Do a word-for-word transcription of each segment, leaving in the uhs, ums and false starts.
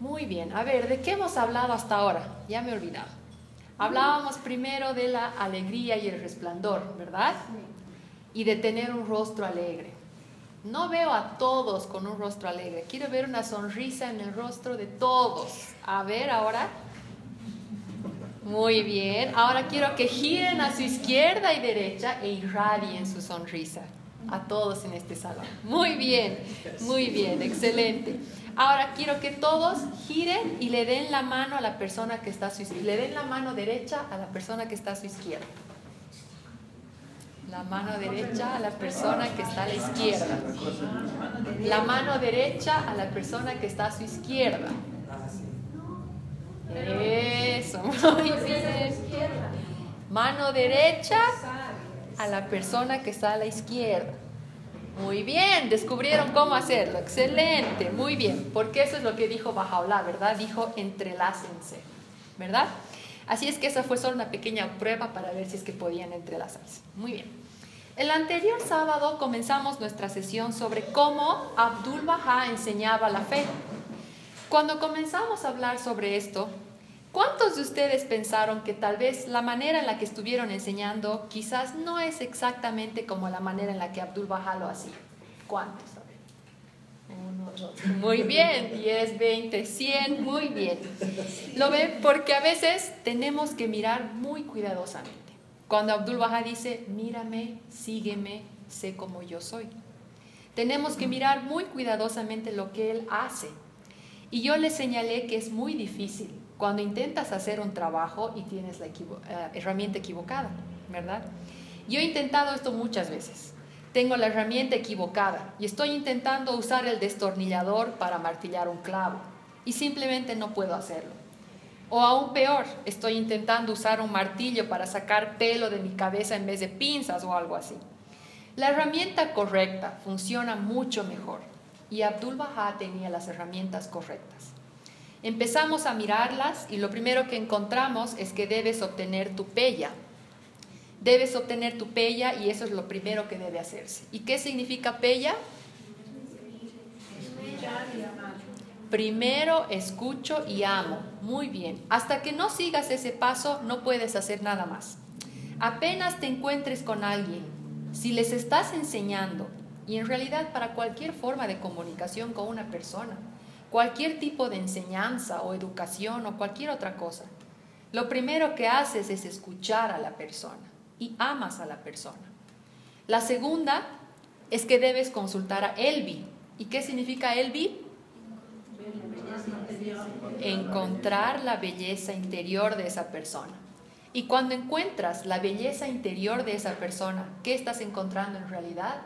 Muy bien. A ver, ¿de qué hemos hablado hasta ahora? Ya me he olvidado. Hablábamos primero de la alegría y el resplandor, ¿verdad? Y de tener un rostro alegre. No veo a todos con un rostro alegre. Quiero ver una sonrisa en el rostro de todos. A ver, ahora. Muy bien. Ahora quiero que giren a su izquierda y derecha e irradien su sonrisa a todos en este salón. Muy bien, muy bien, excelente. Ahora quiero que todos giren y le den la mano a la persona que está a su izquierda. Le den la mano derecha a la persona que está a su izquierda. La mano derecha a la persona que está a la izquierda. La mano derecha a la persona que está a su izquierda. Eso, muy bien. Mano derecha a la persona que está a la izquierda. Muy bien, descubrieron cómo hacerlo. Excelente, muy bien. Porque eso es lo que dijo Bahá'u'lláh, ¿verdad? Dijo entrelácense, ¿verdad? Así es que esa fue solo una pequeña prueba para ver si es que podían entrelazarse. Muy bien. El anterior sábado comenzamos nuestra sesión sobre cómo Abdul-Bahá enseñaba la fe. Cuando comenzamos a hablar sobre esto, ¿cuántos de ustedes pensaron que tal vez la manera en la que estuvieron enseñando quizás no es exactamente como la manera en la que Abdul-Bahá lo hacía? ¿Cuántos? A ver. Uno, dos. Muy bien, diez, veinte, cien, muy bien. ¿Lo ven? Porque a veces tenemos que mirar muy cuidadosamente. Cuando Abdul-Bahá dice, mírame, sígueme, sé como yo soy. Tenemos que mirar muy cuidadosamente lo que él hace. Y yo les señalé que es muy difícil cuando intentas hacer un trabajo y tienes la equivo- uh, herramienta equivocada, ¿verdad? Yo he intentado esto muchas veces. Tengo la herramienta equivocada y estoy intentando usar el destornillador para martillar un clavo y simplemente no puedo hacerlo. O aún peor, estoy intentando usar un martillo para sacar pelo de mi cabeza en vez de pinzas o algo así. La herramienta correcta funciona mucho mejor. Y Abdul-Bahá tenía las herramientas correctas. Empezamos a mirarlas y lo primero que encontramos es que debes obtener tu pella. Debes obtener tu pella y eso es lo primero que debe hacerse. ¿Y qué significa pella? Primero escucho y amo. Muy bien. Hasta que no sigas ese paso no puedes hacer nada más. Apenas te encuentres con alguien, si les estás enseñando, y en realidad para cualquier forma de comunicación con una persona, cualquier tipo de enseñanza o educación o cualquier otra cosa, lo primero que haces es escuchar a la persona y amas a la persona. La segunda es que debes consultar a Elbi. ¿Y qué significa Elbi? Encontrar la belleza interior de esa persona. Y cuando encuentras la belleza interior de esa persona, ¿qué estás encontrando en realidad?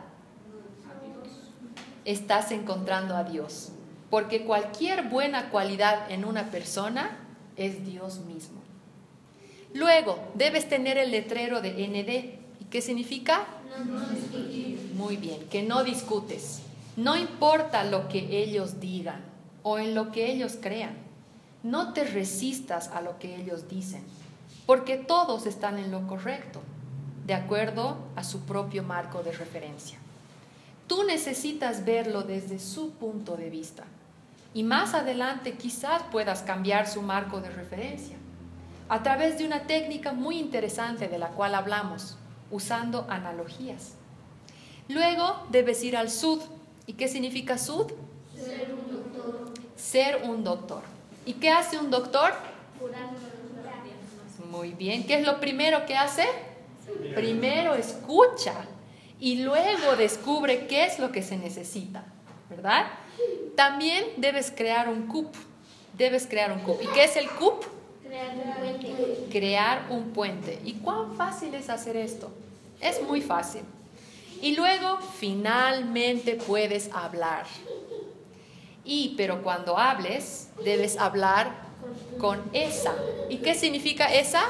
Estás encontrando a Dios, porque cualquier buena cualidad en una persona es Dios mismo. Luego, debes tener el letrero de N D. ¿Y qué significa? No, no discutir. Muy bien, que no discutes. No importa lo que ellos digan o en lo que ellos crean. No te resistas a lo que ellos dicen, porque todos están en lo correcto, de acuerdo a su propio marco de referencia. Tú necesitas verlo desde su punto de vista y más adelante quizás puedas cambiar su marco de referencia a través de una técnica muy interesante de la cual hablamos, usando analogías. Luego debes ir al sud. ¿Y qué significa sud? Ser un doctor. Ser un doctor. ¿Y qué hace un doctor? Curando los labios. Muy bien. ¿Qué es lo primero que hace? Primero escucha y luego descubre qué es lo que se necesita, ¿verdad? También debes crear un C U P. Debes crear un C U P. ¿Y qué es el C U P? Crear un puente. Crear un puente. ¿Y cuán fácil es hacer esto? Es muy fácil. Y luego, finalmente puedes hablar. Y, pero cuando hables, debes hablar con esa. ¿Y qué significa esa?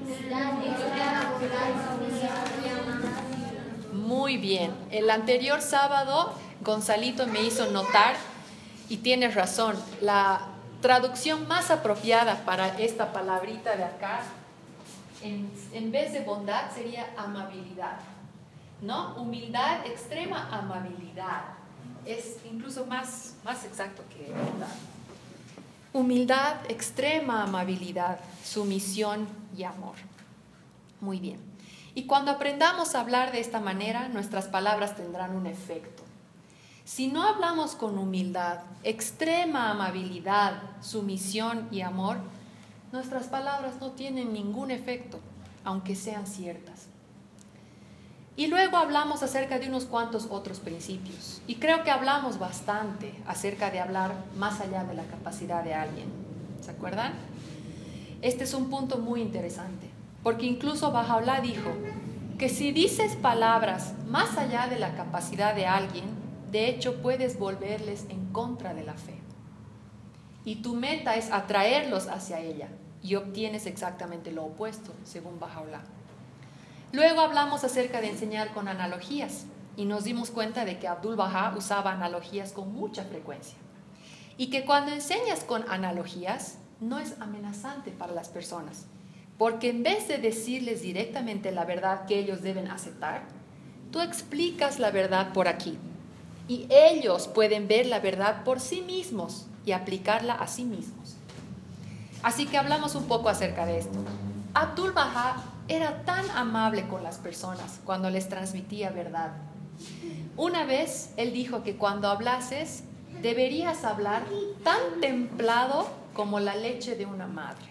Muy bien. El anterior sábado, Gonzalito me hizo notar, y tienes razón, la traducción más apropiada para esta palabrita de acá, en, en vez de bondad, sería amabilidad. ¿No? Humildad, extrema amabilidad. Es incluso más, más exacto que bondad. Humildad, extrema amabilidad, sumisión y amor. Muy bien. Y cuando aprendamos a hablar de esta manera, nuestras palabras tendrán un efecto. Si no hablamos con humildad, extrema amabilidad, sumisión y amor, nuestras palabras no tienen ningún efecto, aunque sean ciertas. Y luego hablamos acerca de unos cuantos otros principios. Y creo que hablamos bastante acerca de hablar más allá de la capacidad de alguien. ¿Se acuerdan? Este es un punto muy interesante, porque incluso Baha'u'lláh dijo que si dices palabras más allá de la capacidad de alguien, de hecho puedes volverles en contra de la fe. Y tu meta es atraerlos hacia ella y obtienes exactamente lo opuesto, según Baha'u'lláh. Luego hablamos acerca de enseñar con analogías y nos dimos cuenta de que Abdul-Bahá usaba analogías con mucha frecuencia y que cuando enseñas con analogías no es amenazante para las personas, porque en vez de decirles directamente la verdad que ellos deben aceptar, tú explicas la verdad por aquí y ellos pueden ver la verdad por sí mismos y aplicarla a sí mismos. Así que hablamos un poco acerca de esto. Abdul-Bahá era tan amable con las personas cuando les transmitía verdad. Una vez él dijo que cuando hablases deberías hablar tan templado como la leche de una madre.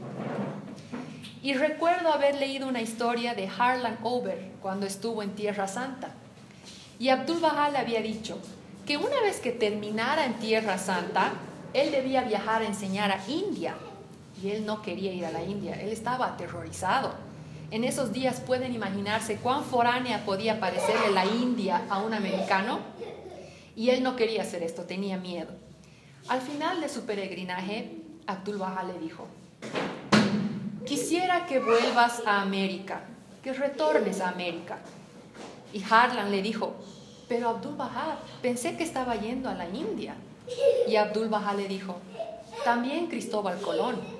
Y recuerdo haber leído una historia de Harlan Ober cuando estuvo en Tierra Santa. Y Abdul-Bahá le había dicho que una vez que terminara en Tierra Santa, él debía viajar a enseñar a India. Y él no quería ir a la India, él estaba aterrorizado. En esos días pueden imaginarse cuán foránea podía parecerle la India a un americano. Y él no quería hacer esto, tenía miedo. Al final de su peregrinaje, Abdul-Bahá le dijo: quisiera que vuelvas a América, que retornes a América. Y Harlan le dijo: pero Abdul-Bahá, pensé que estaba yendo a la India. Y Abdul-Bahá le dijo: también Cristóbal Colón.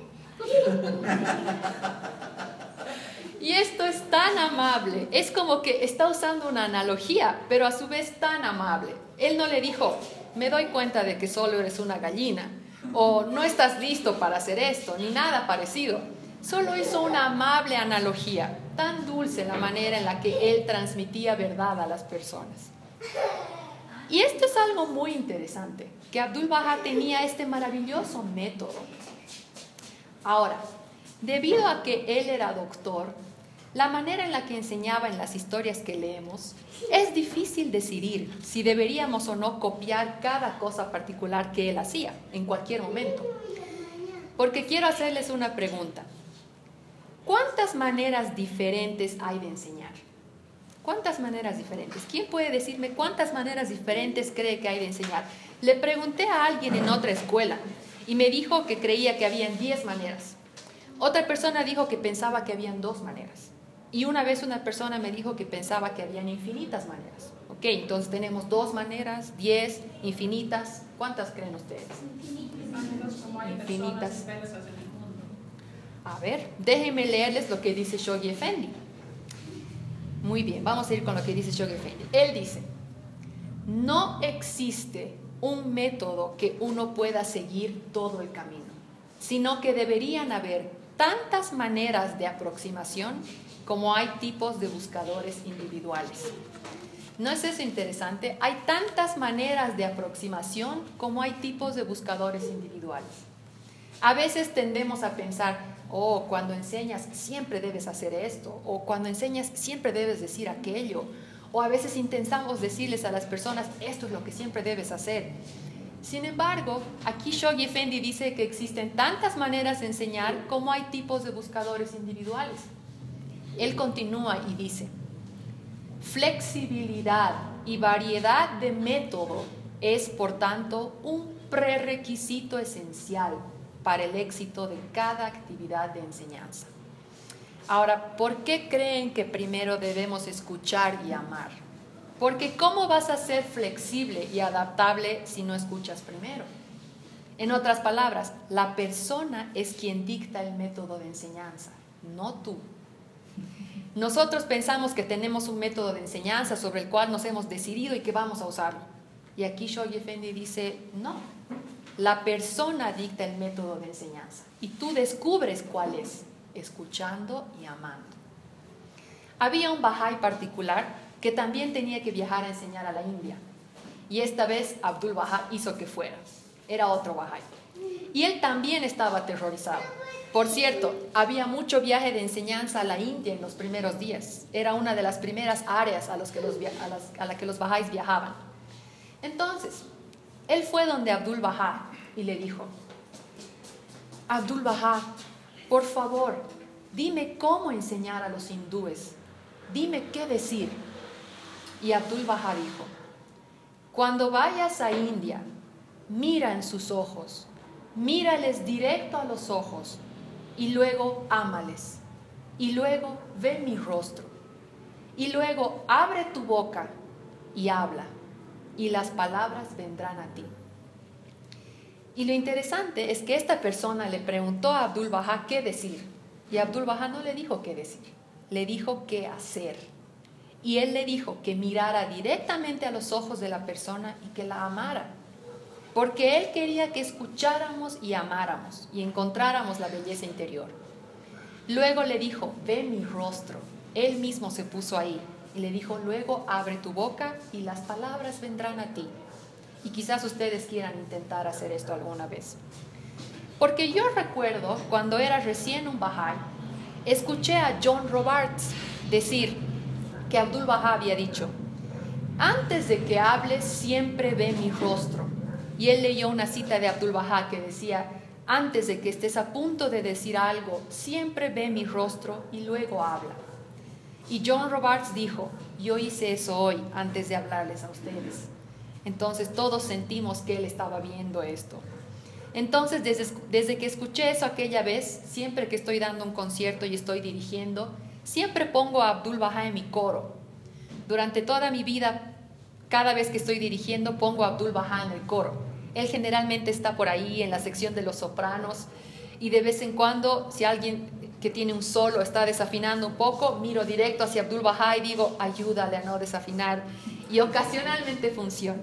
Y esto es tan amable, es como que está usando una analogía, pero a su vez tan amable. Él no le dijo: me doy cuenta de que solo eres una gallina, o no estás listo para hacer esto, ni nada parecido. Solo hizo una amable analogía, tan dulce la manera en la que él transmitía verdad a las personas. Y esto es algo muy interesante, que Abdul-Bahá tenía este maravilloso método. Ahora, debido a que él era doctor, la manera en la que enseñaba en las historias que leemos, es difícil decidir si deberíamos o no copiar cada cosa particular que él hacía en cualquier momento. Porque quiero hacerles una pregunta. ¿Cuántas maneras diferentes hay de enseñar? ¿Cuántas maneras diferentes? ¿Quién puede decirme cuántas maneras diferentes cree que hay de enseñar? Le pregunté a alguien en otra escuela y me dijo que creía que habían diez maneras. Otra persona dijo que pensaba que habían dos maneras. Y una vez una persona me dijo que pensaba que habían infinitas maneras. Ok, entonces tenemos dos maneras, diez, infinitas. ¿Cuántas creen ustedes? Infinitas. A ver, déjenme leerles lo que dice Shoghi Effendi. Muy bien, vamos a ir con lo que dice Shoghi Effendi. Él dice: no existe un método que uno pueda seguir todo el camino, sino que deberían haber tantas maneras de aproximación como hay tipos de buscadores individuales. ¿No es eso interesante? Hay tantas maneras de aproximación como hay tipos de buscadores individuales. A veces tendemos a pensar: oh, cuando enseñas siempre debes hacer esto, o cuando enseñas siempre debes decir aquello, o a veces intentamos decirles a las personas: esto es lo que siempre debes hacer. Sin embargo, aquí Shoghi Effendi dice que existen tantas maneras de enseñar como hay tipos de buscadores individuales. Él continúa y dice: flexibilidad y variedad de método es, por tanto, un prerequisito esencial para el éxito de cada actividad de enseñanza. Ahora, ¿por qué creen que primero debemos escuchar y amar? Porque ¿cómo vas a ser flexible y adaptable si no escuchas primero? En otras palabras, la persona es quien dicta el método de enseñanza, no tú. Nosotros pensamos que tenemos un método de enseñanza sobre el cual nos hemos decidido y que vamos a usarlo. Y aquí Shoghi Effendi dice: no, La persona dicta el método de enseñanza y tú descubres cuál es, escuchando y amando. Había un Bahá'í particular que también tenía que viajar a enseñar a la India. Y esta vez Abdul Bahá hizo que fuera. Era otro Bahá'í. Y él también estaba aterrorizado. Por cierto, había mucho viaje de enseñanza a la India en los primeros días. Era una de las primeras áreas a, los que los, a, las, a la que los Bahá'ís viajaban. Entonces, él fue donde Abdul Bahá y le dijo: Abdul Bahá, por favor, dime cómo enseñar a los hindúes. Dime qué decir. Y Abdul Bahá dijo: cuando vayas a India, mira en sus ojos, mírales directo a los ojos y luego ámales. Y luego ve mi rostro. Y luego abre tu boca y habla. Y las palabras vendrán a ti. Y lo interesante es que esta persona le preguntó a Abdul Bahá qué decir. Y Abdul Bahá no le dijo qué decir, le dijo qué hacer. Y él le dijo que mirara directamente a los ojos de la persona y que la amara. Porque él quería que escucháramos y amáramos y encontráramos la belleza interior. Luego le dijo: ve mi rostro. Él mismo se puso ahí y le dijo: luego abre tu boca y las palabras vendrán a ti. Y quizás ustedes quieran intentar hacer esto alguna vez. Porque yo recuerdo cuando era recién un Bahá'í, escuché a John Robarts decir que Abdul Bahá había dicho: antes de que hables siempre ve mi rostro. Y él leyó una cita de Abdul Bahá que decía: antes de que estés a punto de decir algo, siempre ve mi rostro y luego habla. Y John Robarts dijo: yo hice eso hoy antes de hablarles a ustedes. Entonces todos sentimos que él estaba viendo esto. Entonces desde, desde que escuché eso aquella vez, siempre que estoy dando un concierto y estoy dirigiendo, siempre pongo a Abdul Bahá en mi coro. Durante toda mi vida, cada vez que estoy dirigiendo, pongo a Abdul Bahá en el coro. Él generalmente está por ahí en la sección de los sopranos y de vez en cuando, si alguien que tiene un solo está desafinando un poco, miro directo hacia Abdul Bahá y digo: ayúdale a no desafinar. Y ocasionalmente funciona.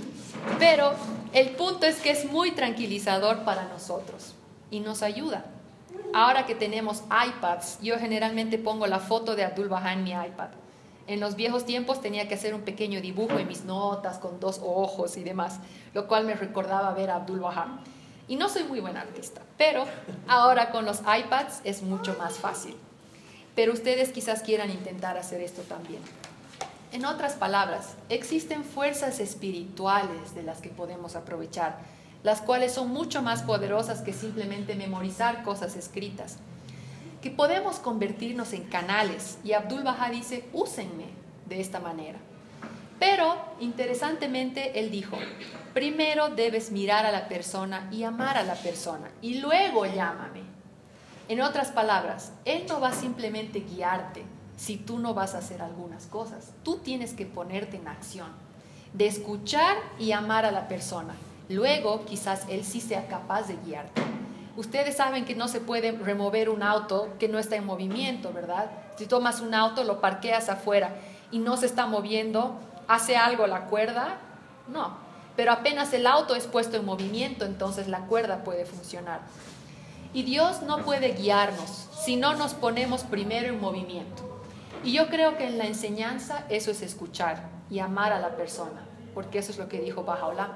Pero el punto es que es muy tranquilizador para nosotros y nos ayuda. Ahora que tenemos iPads, yo generalmente pongo la foto de Abdul Bahá en mi iPad. En los viejos tiempos tenía que hacer un pequeño dibujo en mis notas con dos ojos y demás, lo cual me recordaba ver a Abdul Bahá. Y no soy muy buen artista, pero ahora con los iPads es mucho más fácil. Pero ustedes quizás quieran intentar hacer esto también. En otras palabras, existen fuerzas espirituales de las que podemos aprovechar, las cuales son mucho más poderosas que simplemente memorizar cosas escritas, que podemos convertirnos en canales, y Abdul Bahá dice: úsenme de esta manera. Pero, interesantemente, él dijo: primero debes mirar a la persona y amar a la persona, y luego llámame. En otras palabras, él no va simplemente a guiarte si tú no vas a hacer algunas cosas. Tú tienes que ponerte en acción, de escuchar y amar a la persona. Luego, quizás él sí sea capaz de guiarte. Ustedes saben que no se puede remover un auto que no está en movimiento, ¿verdad? Si tomas un auto, lo parqueas afuera y no se está moviendo, ¿hace algo la cuerda? No. Pero apenas el auto es puesto en movimiento, entonces la cuerda puede funcionar. Y Dios no puede guiarnos si no nos ponemos primero en movimiento. Y yo creo que en la enseñanza eso es escuchar y amar a la persona, porque eso es lo que dijo Baha'u'lláh.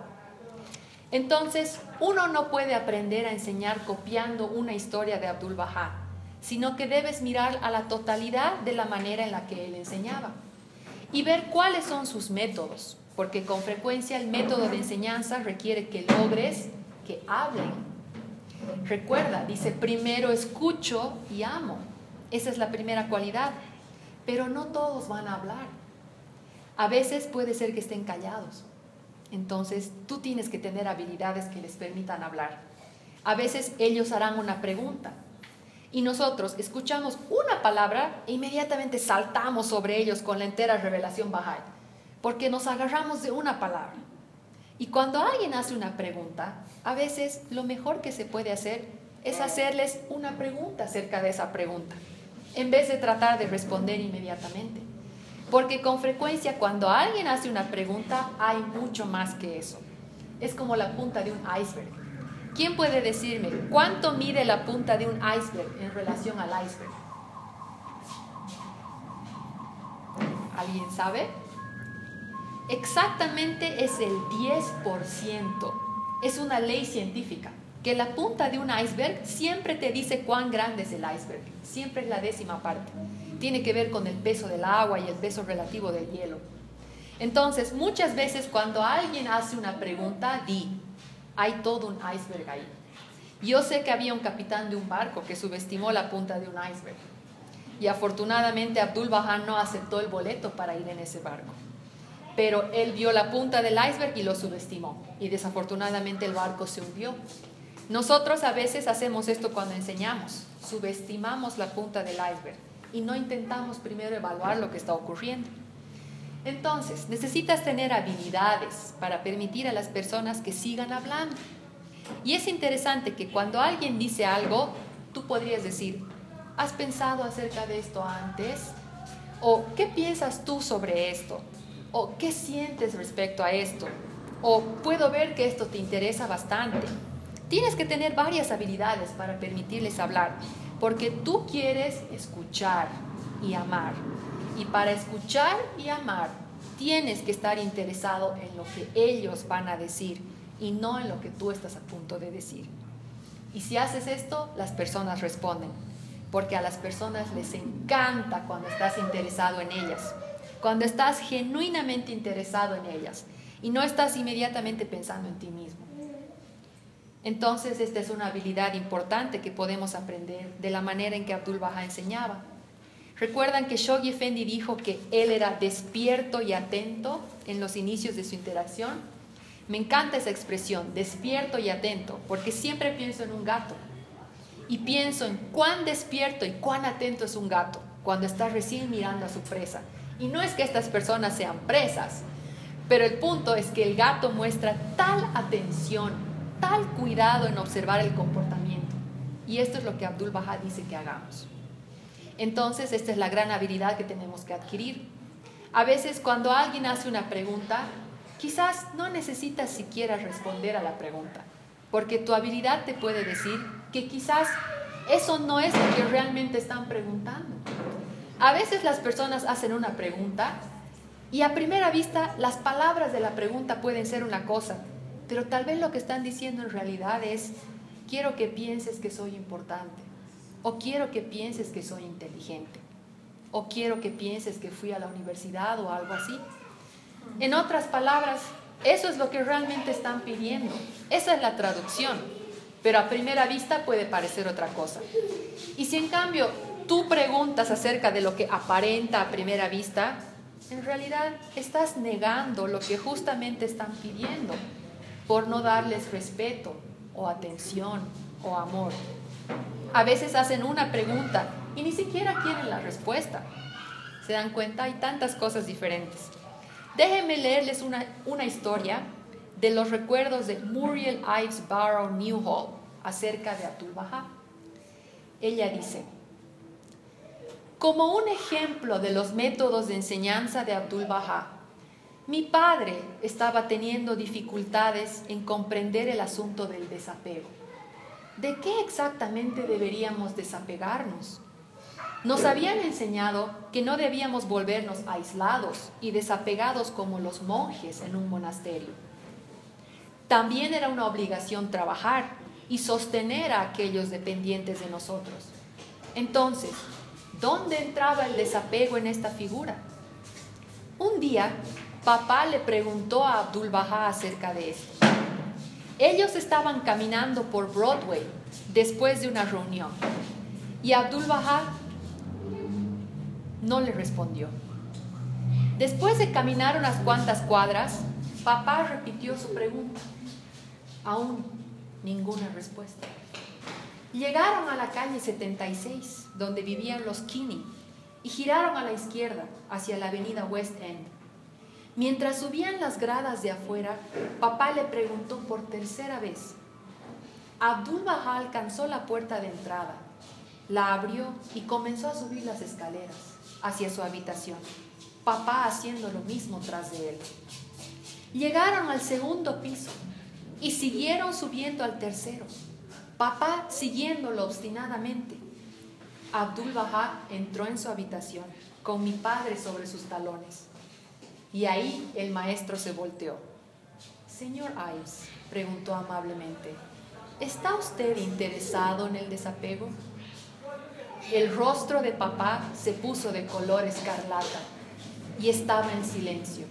Entonces, uno no puede aprender a enseñar copiando una historia de Abdul Bahá, sino que debes mirar a la totalidad de la manera en la que él enseñaba y ver cuáles son sus métodos, porque con frecuencia el método de enseñanza requiere que logres que hablen. Recuerda, dice: primero escucho y amo. Esa es la primera cualidad. Pero no todos van a hablar. A veces puede ser que estén callados. Entonces, tú tienes que tener habilidades que les permitan hablar. A veces ellos harán una pregunta y nosotros escuchamos una palabra e inmediatamente saltamos sobre ellos con la entera revelación Bahá'í, porque nos agarramos de una palabra. Y cuando alguien hace una pregunta, a veces lo mejor que se puede hacer es hacerles una pregunta acerca de esa pregunta, en vez de tratar de responder inmediatamente. Porque con frecuencia cuando alguien hace una pregunta hay mucho más que eso. Es como la punta de un iceberg. ¿Quién puede decirme cuánto mide la punta de un iceberg en relación al iceberg? ¿Alguien sabe? Exactamente es el diez por ciento. Es una ley científica, que la punta de un iceberg siempre te dice cuán grande es el iceberg. Siempre es la décima parte. Tiene que ver con el peso del agua y el peso relativo del hielo. Entonces, muchas veces cuando alguien hace una pregunta, di, hay todo un iceberg ahí. Yo sé que había un capitán de un barco que subestimó la punta de un iceberg. Y afortunadamente Abdu'l-Bahá no aceptó el boleto para ir en ese barco. Pero él vio la punta del iceberg y lo subestimó. Y desafortunadamente el barco se hundió. Nosotros a veces hacemos esto cuando enseñamos. Subestimamos la punta del iceberg y no intentamos primero evaluar lo que está ocurriendo. Entonces, necesitas tener habilidades para permitir a las personas que sigan hablando. Y es interesante que cuando alguien dice algo, tú podrías decir, ¿has pensado acerca de esto antes? ¿O qué piensas tú sobre esto? ¿O qué sientes respecto a esto? ¿O puedo ver que esto te interesa bastante? Tienes que tener varias habilidades para permitirles hablar, porque tú quieres escuchar y amar. Y para escuchar y amar, tienes que estar interesado en lo que ellos van a decir y no en lo que tú estás a punto de decir. Y si haces esto, las personas responden, porque a las personas les encanta cuando estás interesado en ellas, cuando estás genuinamente interesado en ellas y no estás inmediatamente pensando en ti mismo. Entonces, esta es una habilidad importante que podemos aprender de la manera en que Abdu'l-Bahá enseñaba. ¿Recuerdan que Shoghi Effendi dijo que él era despierto y atento en los inicios de su interacción? Me encanta esa expresión, despierto y atento, porque siempre pienso en un gato. Y pienso en cuán despierto y cuán atento es un gato cuando está recién mirando a su presa. Y no es que estas personas sean presas, pero el punto es que el gato muestra tal atención, tal cuidado en observar el comportamiento. Y esto es lo que Abdu'l-Bahá dice que hagamos. Entonces, esta es la gran habilidad que tenemos que adquirir. A veces, cuando alguien hace una pregunta, quizás no necesitas siquiera responder a la pregunta, porque tu habilidad te puede decir que quizás eso no es lo que realmente están preguntando. A veces las personas hacen una pregunta y a primera vista las palabras de la pregunta pueden ser una cosa, pero tal vez lo que están diciendo en realidad es, quiero que pienses que soy importante. O quiero que pienses que soy inteligente. O quiero que pienses que fui a la universidad o algo así. En otras palabras, eso es lo que realmente están pidiendo. Esa es la traducción. Pero a primera vista puede parecer otra cosa. Y si en cambio tú preguntas acerca de lo que aparenta a primera vista, en realidad estás negando lo que justamente están pidiendo por no darles respeto o atención o amor. A veces hacen una pregunta y ni siquiera quieren la respuesta. ¿Se dan cuenta? Hay tantas cosas diferentes. Déjenme leerles una, una historia de los recuerdos de Muriel Ives Barrow Newhall acerca de Abdu'l-Bahá. Ella dice, como un ejemplo de los métodos de enseñanza de Abdu'l-Bahá, mi padre estaba teniendo dificultades en comprender el asunto del desapego. ¿De qué exactamente deberíamos desapegarnos? Nos habían enseñado que no debíamos volvernos aislados y desapegados como los monjes en un monasterio. También era una obligación trabajar y sostener a aquellos dependientes de nosotros. Entonces, ¿dónde entraba el desapego en esta figura? Un día, papá le preguntó a Abdu'l-Bahá acerca de esto. Ellos estaban caminando por Broadway después de una reunión y Abdu'l-Bahá no le respondió. Después de caminar unas cuantas cuadras, papá repitió su pregunta. Aún ninguna respuesta. Llegaron a la calle setenta y seis, donde vivían los Kinney, y giraron a la izquierda hacia la avenida West End. Mientras subían las gradas de afuera, papá le preguntó por tercera vez. Abdu'l-Bahá alcanzó la puerta de entrada, la abrió y comenzó a subir las escaleras hacia su habitación, papá haciendo lo mismo tras de él. Llegaron al segundo piso y siguieron subiendo al tercero, papá siguiéndolo obstinadamente. Abdul Baha entró en su habitación con mi padre sobre sus talones. Y ahí el maestro se volteó. Señor Ives, preguntó amablemente, ¿está usted interesado en el desapego? El rostro de papá se puso de color escarlata y estaba en silencio.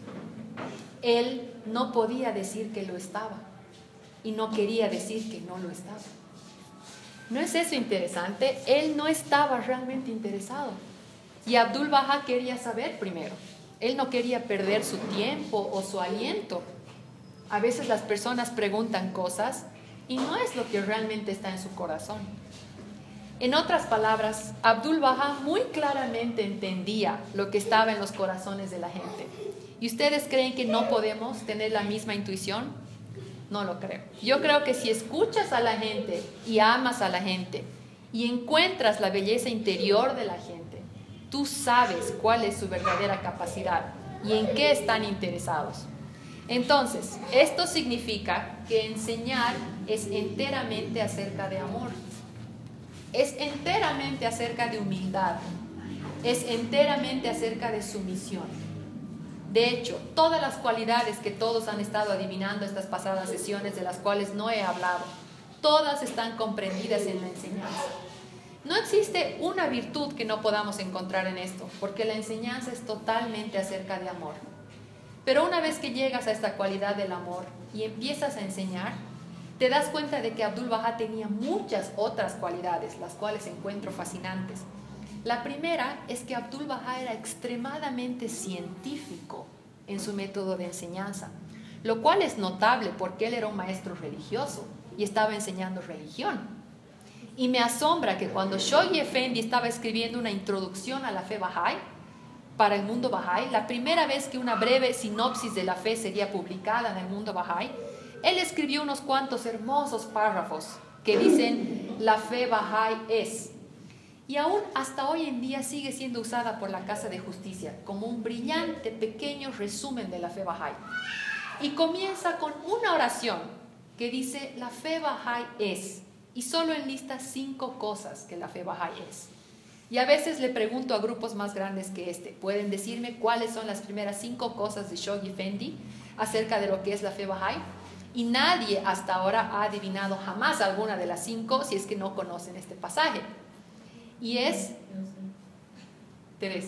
Él no podía decir que lo estaba y no quería decir que no lo estaba. ¿No es eso interesante? Él no estaba realmente interesado. Y Abdul Baha quería saber primero. Él no quería perder su tiempo o su aliento. A veces las personas preguntan cosas y no es lo que realmente está en su corazón. En otras palabras, Abdul Baha muy claramente entendía lo que estaba en los corazones de la gente. ¿Y ustedes creen que no podemos tener la misma intuición? No lo creo. Yo creo que si escuchas a la gente y amas a la gente y encuentras la belleza interior de la gente, tú sabes cuál es su verdadera capacidad y en qué están interesados. Entonces, esto significa que enseñar es enteramente acerca de amor. Es enteramente acerca de humildad. Es enteramente acerca de sumisión. De hecho, todas las cualidades que todos han estado adivinando estas pasadas sesiones, de las cuales no he hablado, todas están comprendidas en la enseñanza. No existe una virtud que no podamos encontrar en esto, porque la enseñanza es totalmente acerca de amor. Pero una vez que llegas a esta cualidad del amor y empiezas a enseñar, te das cuenta de que Abdul Baha tenía muchas otras cualidades, las cuales encuentro fascinantes. La primera es que Abdul Baha era extremadamente científico en su método de enseñanza, lo cual es notable porque él era un maestro religioso y estaba enseñando religión. Y me asombra que cuando Shoghi Effendi estaba escribiendo una introducción a la fe Bahá'í, para el mundo Bahá'í, la primera vez que una breve sinopsis de la fe sería publicada en el mundo Bahá'í, él escribió unos cuantos hermosos párrafos que dicen, la fe Bahá'í es... Y aún hasta hoy en día sigue siendo usada por la Casa de Justicia como un brillante pequeño resumen de la fe Bahá'í. Y comienza con una oración que dice, la fe Bahá'í es, y solo enlista cinco cosas que la fe Bahá'í es. Y a veces le pregunto a grupos más grandes que este, ¿pueden decirme cuáles son las primeras cinco cosas de Shoghi Effendi acerca de lo que es la fe Bahá'í? Y nadie hasta ahora ha adivinado jamás alguna de las cinco si es que no conocen este pasaje. Y es tres.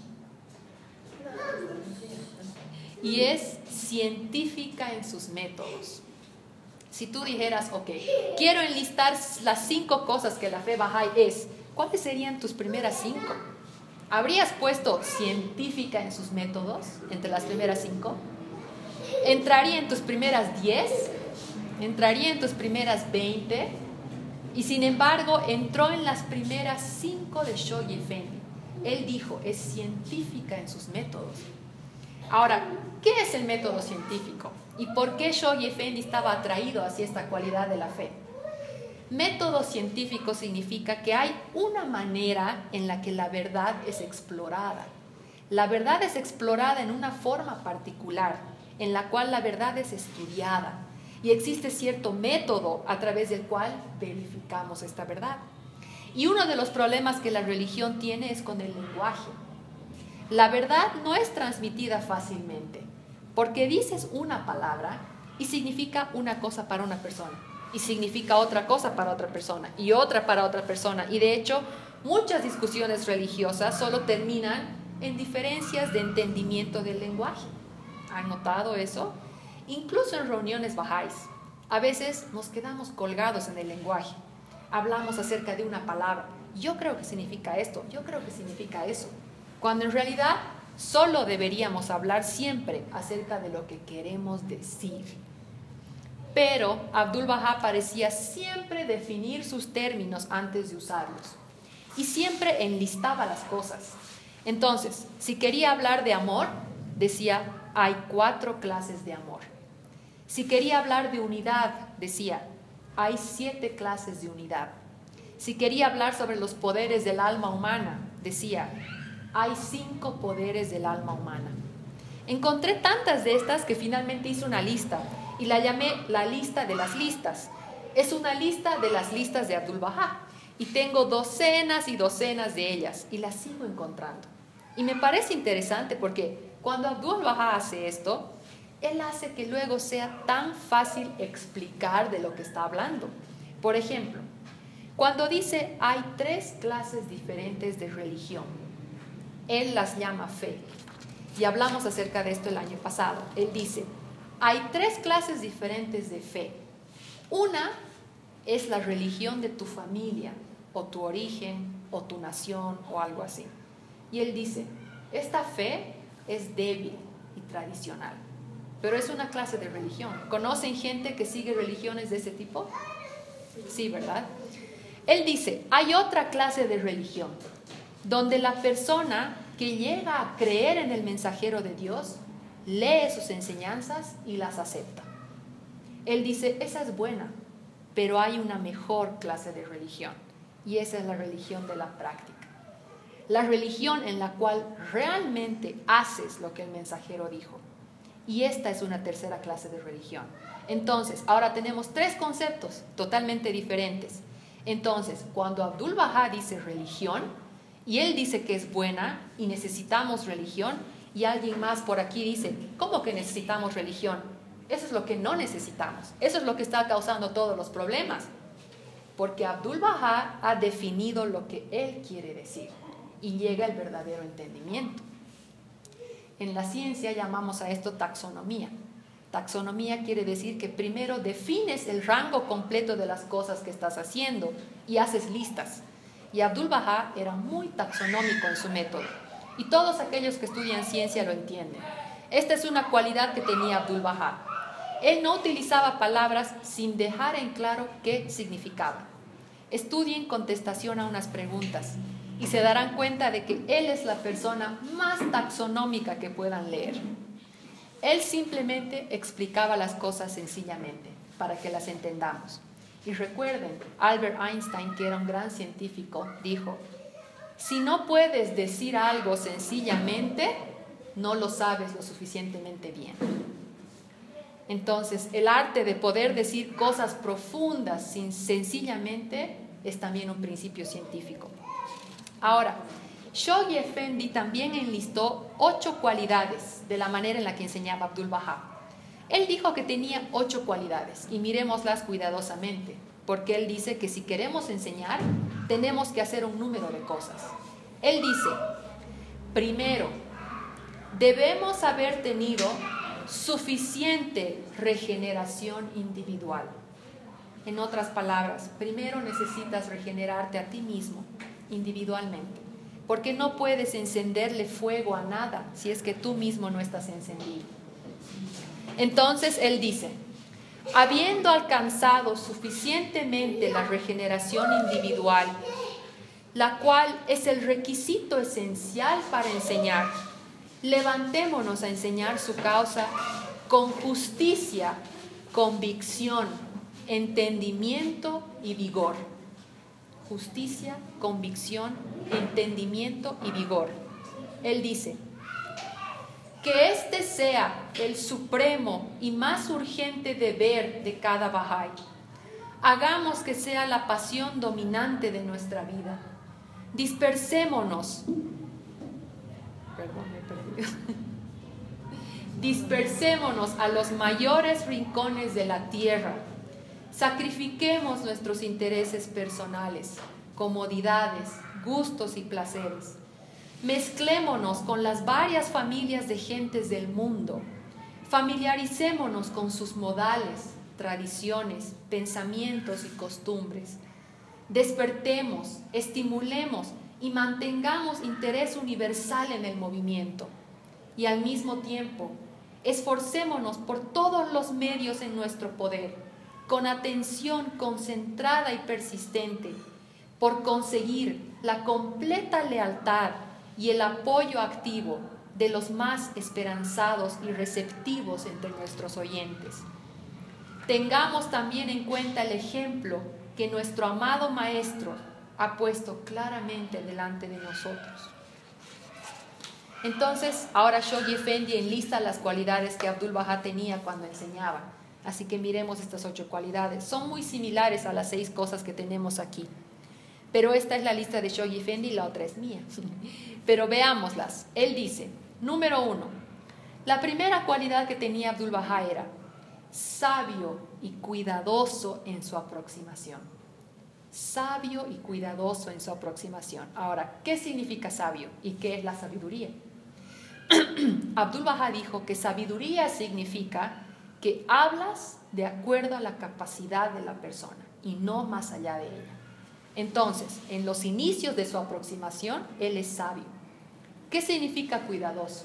Y es científica en sus métodos. Si tú dijeras, ok, quiero enlistar las cinco cosas que la fe Bahá'í es, ¿cuáles serían tus primeras cinco? ¿Habrías puesto científica en sus métodos entre las primeras cinco? ¿Entraría en tus primeras diez? ¿Entraría en tus primeras veinte? Y sin embargo, entró en las primeras cinco de Shoghi Effendi. Él dijo, es científica en sus métodos. Ahora, ¿qué es el método científico? ¿Y por qué Shoghi Effendi estaba atraído hacia esta cualidad de la fe? Método científico significa que hay una manera en la que la verdad es explorada. La verdad es explorada en una forma particular, en la cual la verdad es estudiada. Y existe cierto método a través del cual verificamos esta verdad. Y uno de los problemas que la religión tiene es con el lenguaje. La verdad no es transmitida fácilmente, porque dices una palabra y significa una cosa para una persona, y significa otra cosa para otra persona, y otra para otra persona. Y de hecho, muchas discusiones religiosas solo terminan en diferencias de entendimiento del lenguaje. ¿Han notado eso? Incluso en reuniones bahá'ís, a veces nos quedamos colgados en el lenguaje. Hablamos acerca de una palabra. Yo creo que significa esto, yo creo que significa eso. Cuando en realidad solo deberíamos hablar siempre acerca de lo que queremos decir. Pero Abdul Baha parecía siempre definir sus términos antes de usarlos. Y siempre enlistaba las cosas. Entonces, si quería hablar de amor, decía, hay cuatro clases de amor. Si quería hablar de unidad, decía, hay siete clases de unidad. Si quería hablar sobre los poderes del alma humana, decía, hay cinco poderes del alma humana. Encontré tantas de estas que finalmente hice una lista y la llamé la lista de las listas. Es una lista de las listas de Abdu'l-Bahá y tengo docenas y docenas de ellas y las sigo encontrando. Y me parece interesante porque cuando Abdu'l-Bahá hace esto, él hace que luego sea tan fácil explicar de lo que está hablando. Por ejemplo, cuando dice hay tres clases diferentes de religión, él las llama fe. Y hablamos acerca de esto el año pasado. Él dice, hay tres clases diferentes de fe. Una es la religión de tu familia, o tu origen, o tu nación, o algo así. Y él dice, esta fe es débil y tradicional, pero es una clase de religión. ¿Conocen gente que sigue religiones de ese tipo? Sí, ¿verdad? Él dice, hay otra clase de religión, donde la persona que llega a creer en el mensajero de Dios, lee sus enseñanzas y las acepta. Él dice, esa es buena, pero hay una mejor clase de religión, y esa es la religión de la práctica. La religión en la cual realmente haces lo que el mensajero dijo. Y esta es una tercera clase de religión. Entonces, ahora tenemos tres conceptos totalmente diferentes. Entonces, cuando Abdu'l-Bahá dice religión, y él dice que es buena y necesitamos religión, y alguien más por aquí dice, ¿cómo que necesitamos religión? Eso es lo que no necesitamos. Eso es lo que está causando todos los problemas. Porque Abdu'l-Bahá ha definido lo que él quiere decir y llega el verdadero entendimiento. En la ciencia llamamos a esto taxonomía. Taxonomía quiere decir que primero defines el rango completo de las cosas que estás haciendo y haces listas. Y Abdu'l-Bahá era muy taxonómico en su método. Y todos aquellos que estudian ciencia lo entienden. Esta es una cualidad que tenía Abdu'l-Bahá. Él no utilizaba palabras sin dejar en claro qué significaba. Estudien contestación a unas preguntas y se darán cuenta de que él es la persona más taxonómica que puedan leer. Él simplemente explicaba las cosas sencillamente para que las entendamos. Y recuerden, Albert Einstein, que era un gran científico, dijo, si no puedes decir algo sencillamente, no lo sabes lo suficientemente bien. Entonces, el arte de poder decir cosas profundas sin, sencillamente es también un principio científico. Ahora, Shoghi Effendi también enlistó ocho cualidades de la manera en la que enseñaba Abdu'l-Bahá. Él dijo que tenía ocho cualidades y miremoslas cuidadosamente, porque él dice que si queremos enseñar, tenemos que hacer un número de cosas. Él dice, primero, debemos haber tenido suficiente regeneración individual. En otras palabras, primero necesitas regenerarte a ti mismo, individualmente, porque no puedes encenderle fuego a nada si es que tú mismo no estás encendido. Entonces él dice, habiendo alcanzado suficientemente la regeneración individual, la cual es el requisito esencial para enseñar, levantémonos a enseñar su causa con justicia, convicción, entendimiento y vigor. Justicia, convicción, entendimiento y vigor. Él dice, que este sea el supremo y más urgente deber de cada Bahá'í. Hagamos que sea la pasión dominante de nuestra vida. Dispersémonos. Perdón, me he perdido. Dispersémonos a los mayores rincones de la tierra. Sacrifiquemos nuestros intereses personales, comodidades, gustos y placeres. Mezclémonos con las varias familias de gentes del mundo. Familiaricémonos con sus modales, tradiciones, pensamientos y costumbres. Despertemos, estimulemos y mantengamos interés universal en el movimiento. Y al mismo tiempo, esforcémonos por todos los medios en nuestro poder, con atención concentrada y persistente, por conseguir la completa lealtad y el apoyo activo de los más esperanzados y receptivos entre nuestros oyentes. Tengamos también en cuenta el ejemplo que nuestro amado Maestro ha puesto claramente delante de nosotros. Entonces, ahora Shoghi Effendi enlista las cualidades que Abdu'l-Bahá tenía cuando enseñaba. Así que miremos estas ocho cualidades. Son muy similares a las seis cosas que tenemos aquí. Pero esta es la lista de Shoghi Effendi y la otra es mía. Pero veámoslas. Él dice, número uno, la primera cualidad que tenía Abdul Baha era sabio y cuidadoso en su aproximación. Sabio y cuidadoso en su aproximación. Ahora, ¿qué significa sabio y qué es la sabiduría? Abdul Baha dijo que sabiduría significa que hablas de acuerdo a la capacidad de la persona y no más allá de ella. Entonces, en los inicios de su aproximación, él es sabio. ¿Qué significa cuidadoso?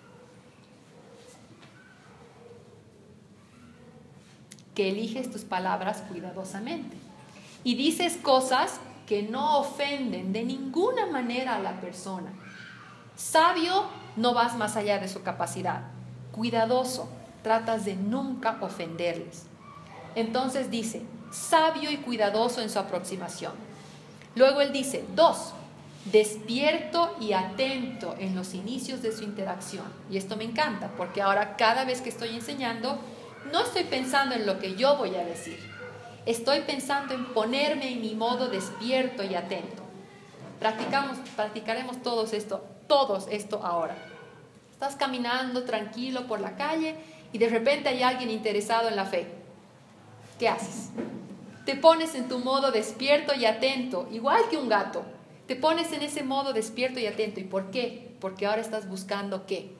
Que eliges tus palabras cuidadosamente y dices cosas que no ofenden de ninguna manera a la persona. Sabio, no vas más allá de su capacidad. Cuidadoso, tratas de nunca ofenderles. Entonces dice, sabio y cuidadoso en su aproximación. Luego él dice, dos, despierto y atento en los inicios de su interacción. Y esto me encanta, porque ahora cada vez que estoy enseñando, no estoy pensando en lo que yo voy a decir. Estoy pensando en ponerme en mi modo despierto y atento. Practicamos, practicaremos todos esto, todos esto ahora. Estás caminando tranquilo por la calle y de repente hay alguien interesado en la fe. ¿Qué haces? Te pones en tu modo despierto y atento, igual que un gato. Te pones en ese modo despierto y atento. ¿Y por qué? Porque ahora estás buscando ¿qué?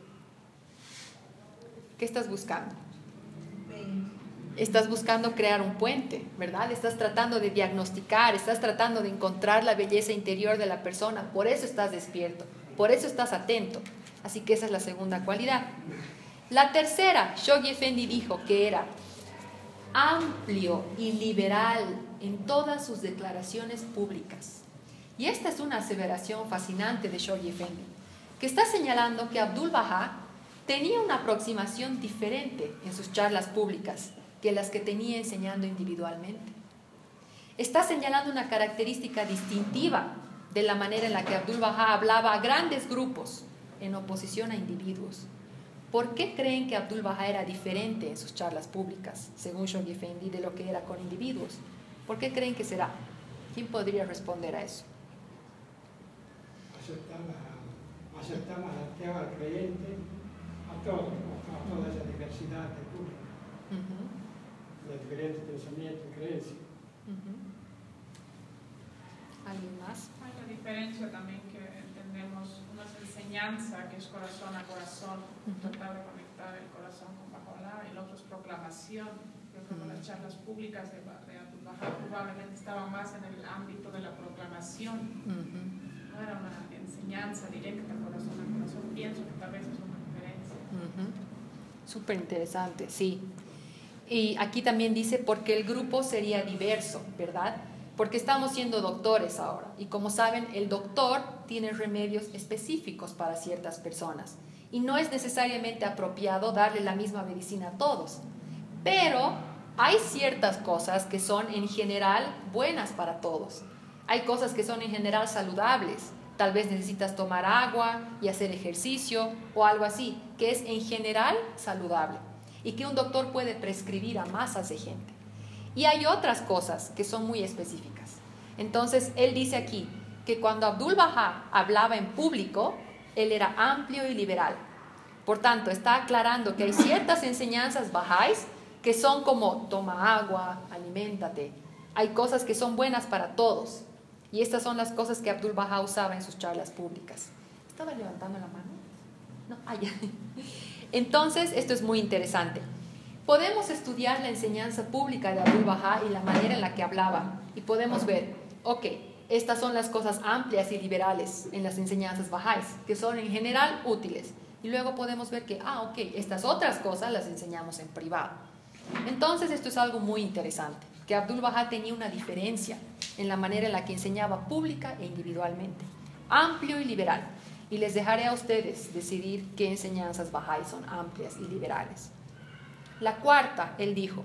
¿Qué estás buscando? Estás buscando crear un puente, ¿verdad? Estás tratando de diagnosticar, estás tratando de encontrar la belleza interior de la persona. Por eso estás despierto, por eso estás atento. Así que esa es la segunda cualidad. La tercera, Shoghi Effendi dijo que era amplio y liberal en todas sus declaraciones públicas. Y esta es una aseveración fascinante de Shoghi Effendi, que está señalando que Abdul Baha tenía una aproximación diferente en sus charlas públicas que las que tenía enseñando individualmente. Está señalando una característica distintiva de la manera en la que Abdul Baha hablaba a grandes grupos en oposición a individuos. ¿Por qué creen que Abdul Baha era diferente en sus charlas públicas, según Shoghi Effendi, de lo que era con individuos? ¿Por qué creen que será? ¿Quién podría responder a eso? Aceptaba, aceptaba, aceptaba al creyente, a todos, a toda esa diversidad de público, uh-huh. de diferentes pensamientos y creencias. Uh-huh. ¿Alguien más? Hay la diferencia también que entendemos una enseñanza que es corazón a corazón, uh-huh. tratar de conectar el corazón con Baha'u'lláh, y el otro es proclamación. Creo que uh-huh. las charlas públicas de, de Abdul Baha probablemente estaban más en el ámbito de la proclamación. Uh-huh. No era una enseñanza directa corazón a corazón. Pienso que tal vez es una diferencia. Uh-huh. Súper interesante, sí. Y aquí también dice porque el grupo sería diverso, ¿verdad? Porque estamos siendo doctores ahora y como saben, el doctor tiene remedios específicos para ciertas personas y no es necesariamente apropiado darle la misma medicina a todos, pero hay ciertas cosas que son en general buenas para todos. Hay cosas que son en general saludables. Tal vez necesitas tomar agua y hacer ejercicio o algo así, que es en general saludable y que un doctor puede prescribir a masas de gente. Y hay otras cosas que son muy específicas. Entonces, él dice aquí que cuando Abdul Baha hablaba en público, él era amplio y liberal. Por tanto, está aclarando que hay ciertas enseñanzas bahá'ís que son como toma agua, aliméntate. Hay cosas que son buenas para todos. Y estas son las cosas que Abdul Baha usaba en sus charlas públicas. ¿Estaba levantando la mano? No, ah, ya. Entonces, esto es muy interesante. Podemos estudiar la enseñanza pública de Abdul Baha y la manera en la que hablaba. Y podemos ver, ok, estas son las cosas amplias y liberales en las enseñanzas bahá'ís, que son en general útiles. Y luego podemos ver que, ah, ok, estas otras cosas las enseñamos en privado. Entonces, esto es algo muy interesante, que Abdul Baha tenía una diferencia en la manera en la que enseñaba pública e individualmente. Amplio y liberal. Y les dejaré a ustedes decidir qué enseñanzas bahá'ís son amplias y liberales. La cuarta, él dijo,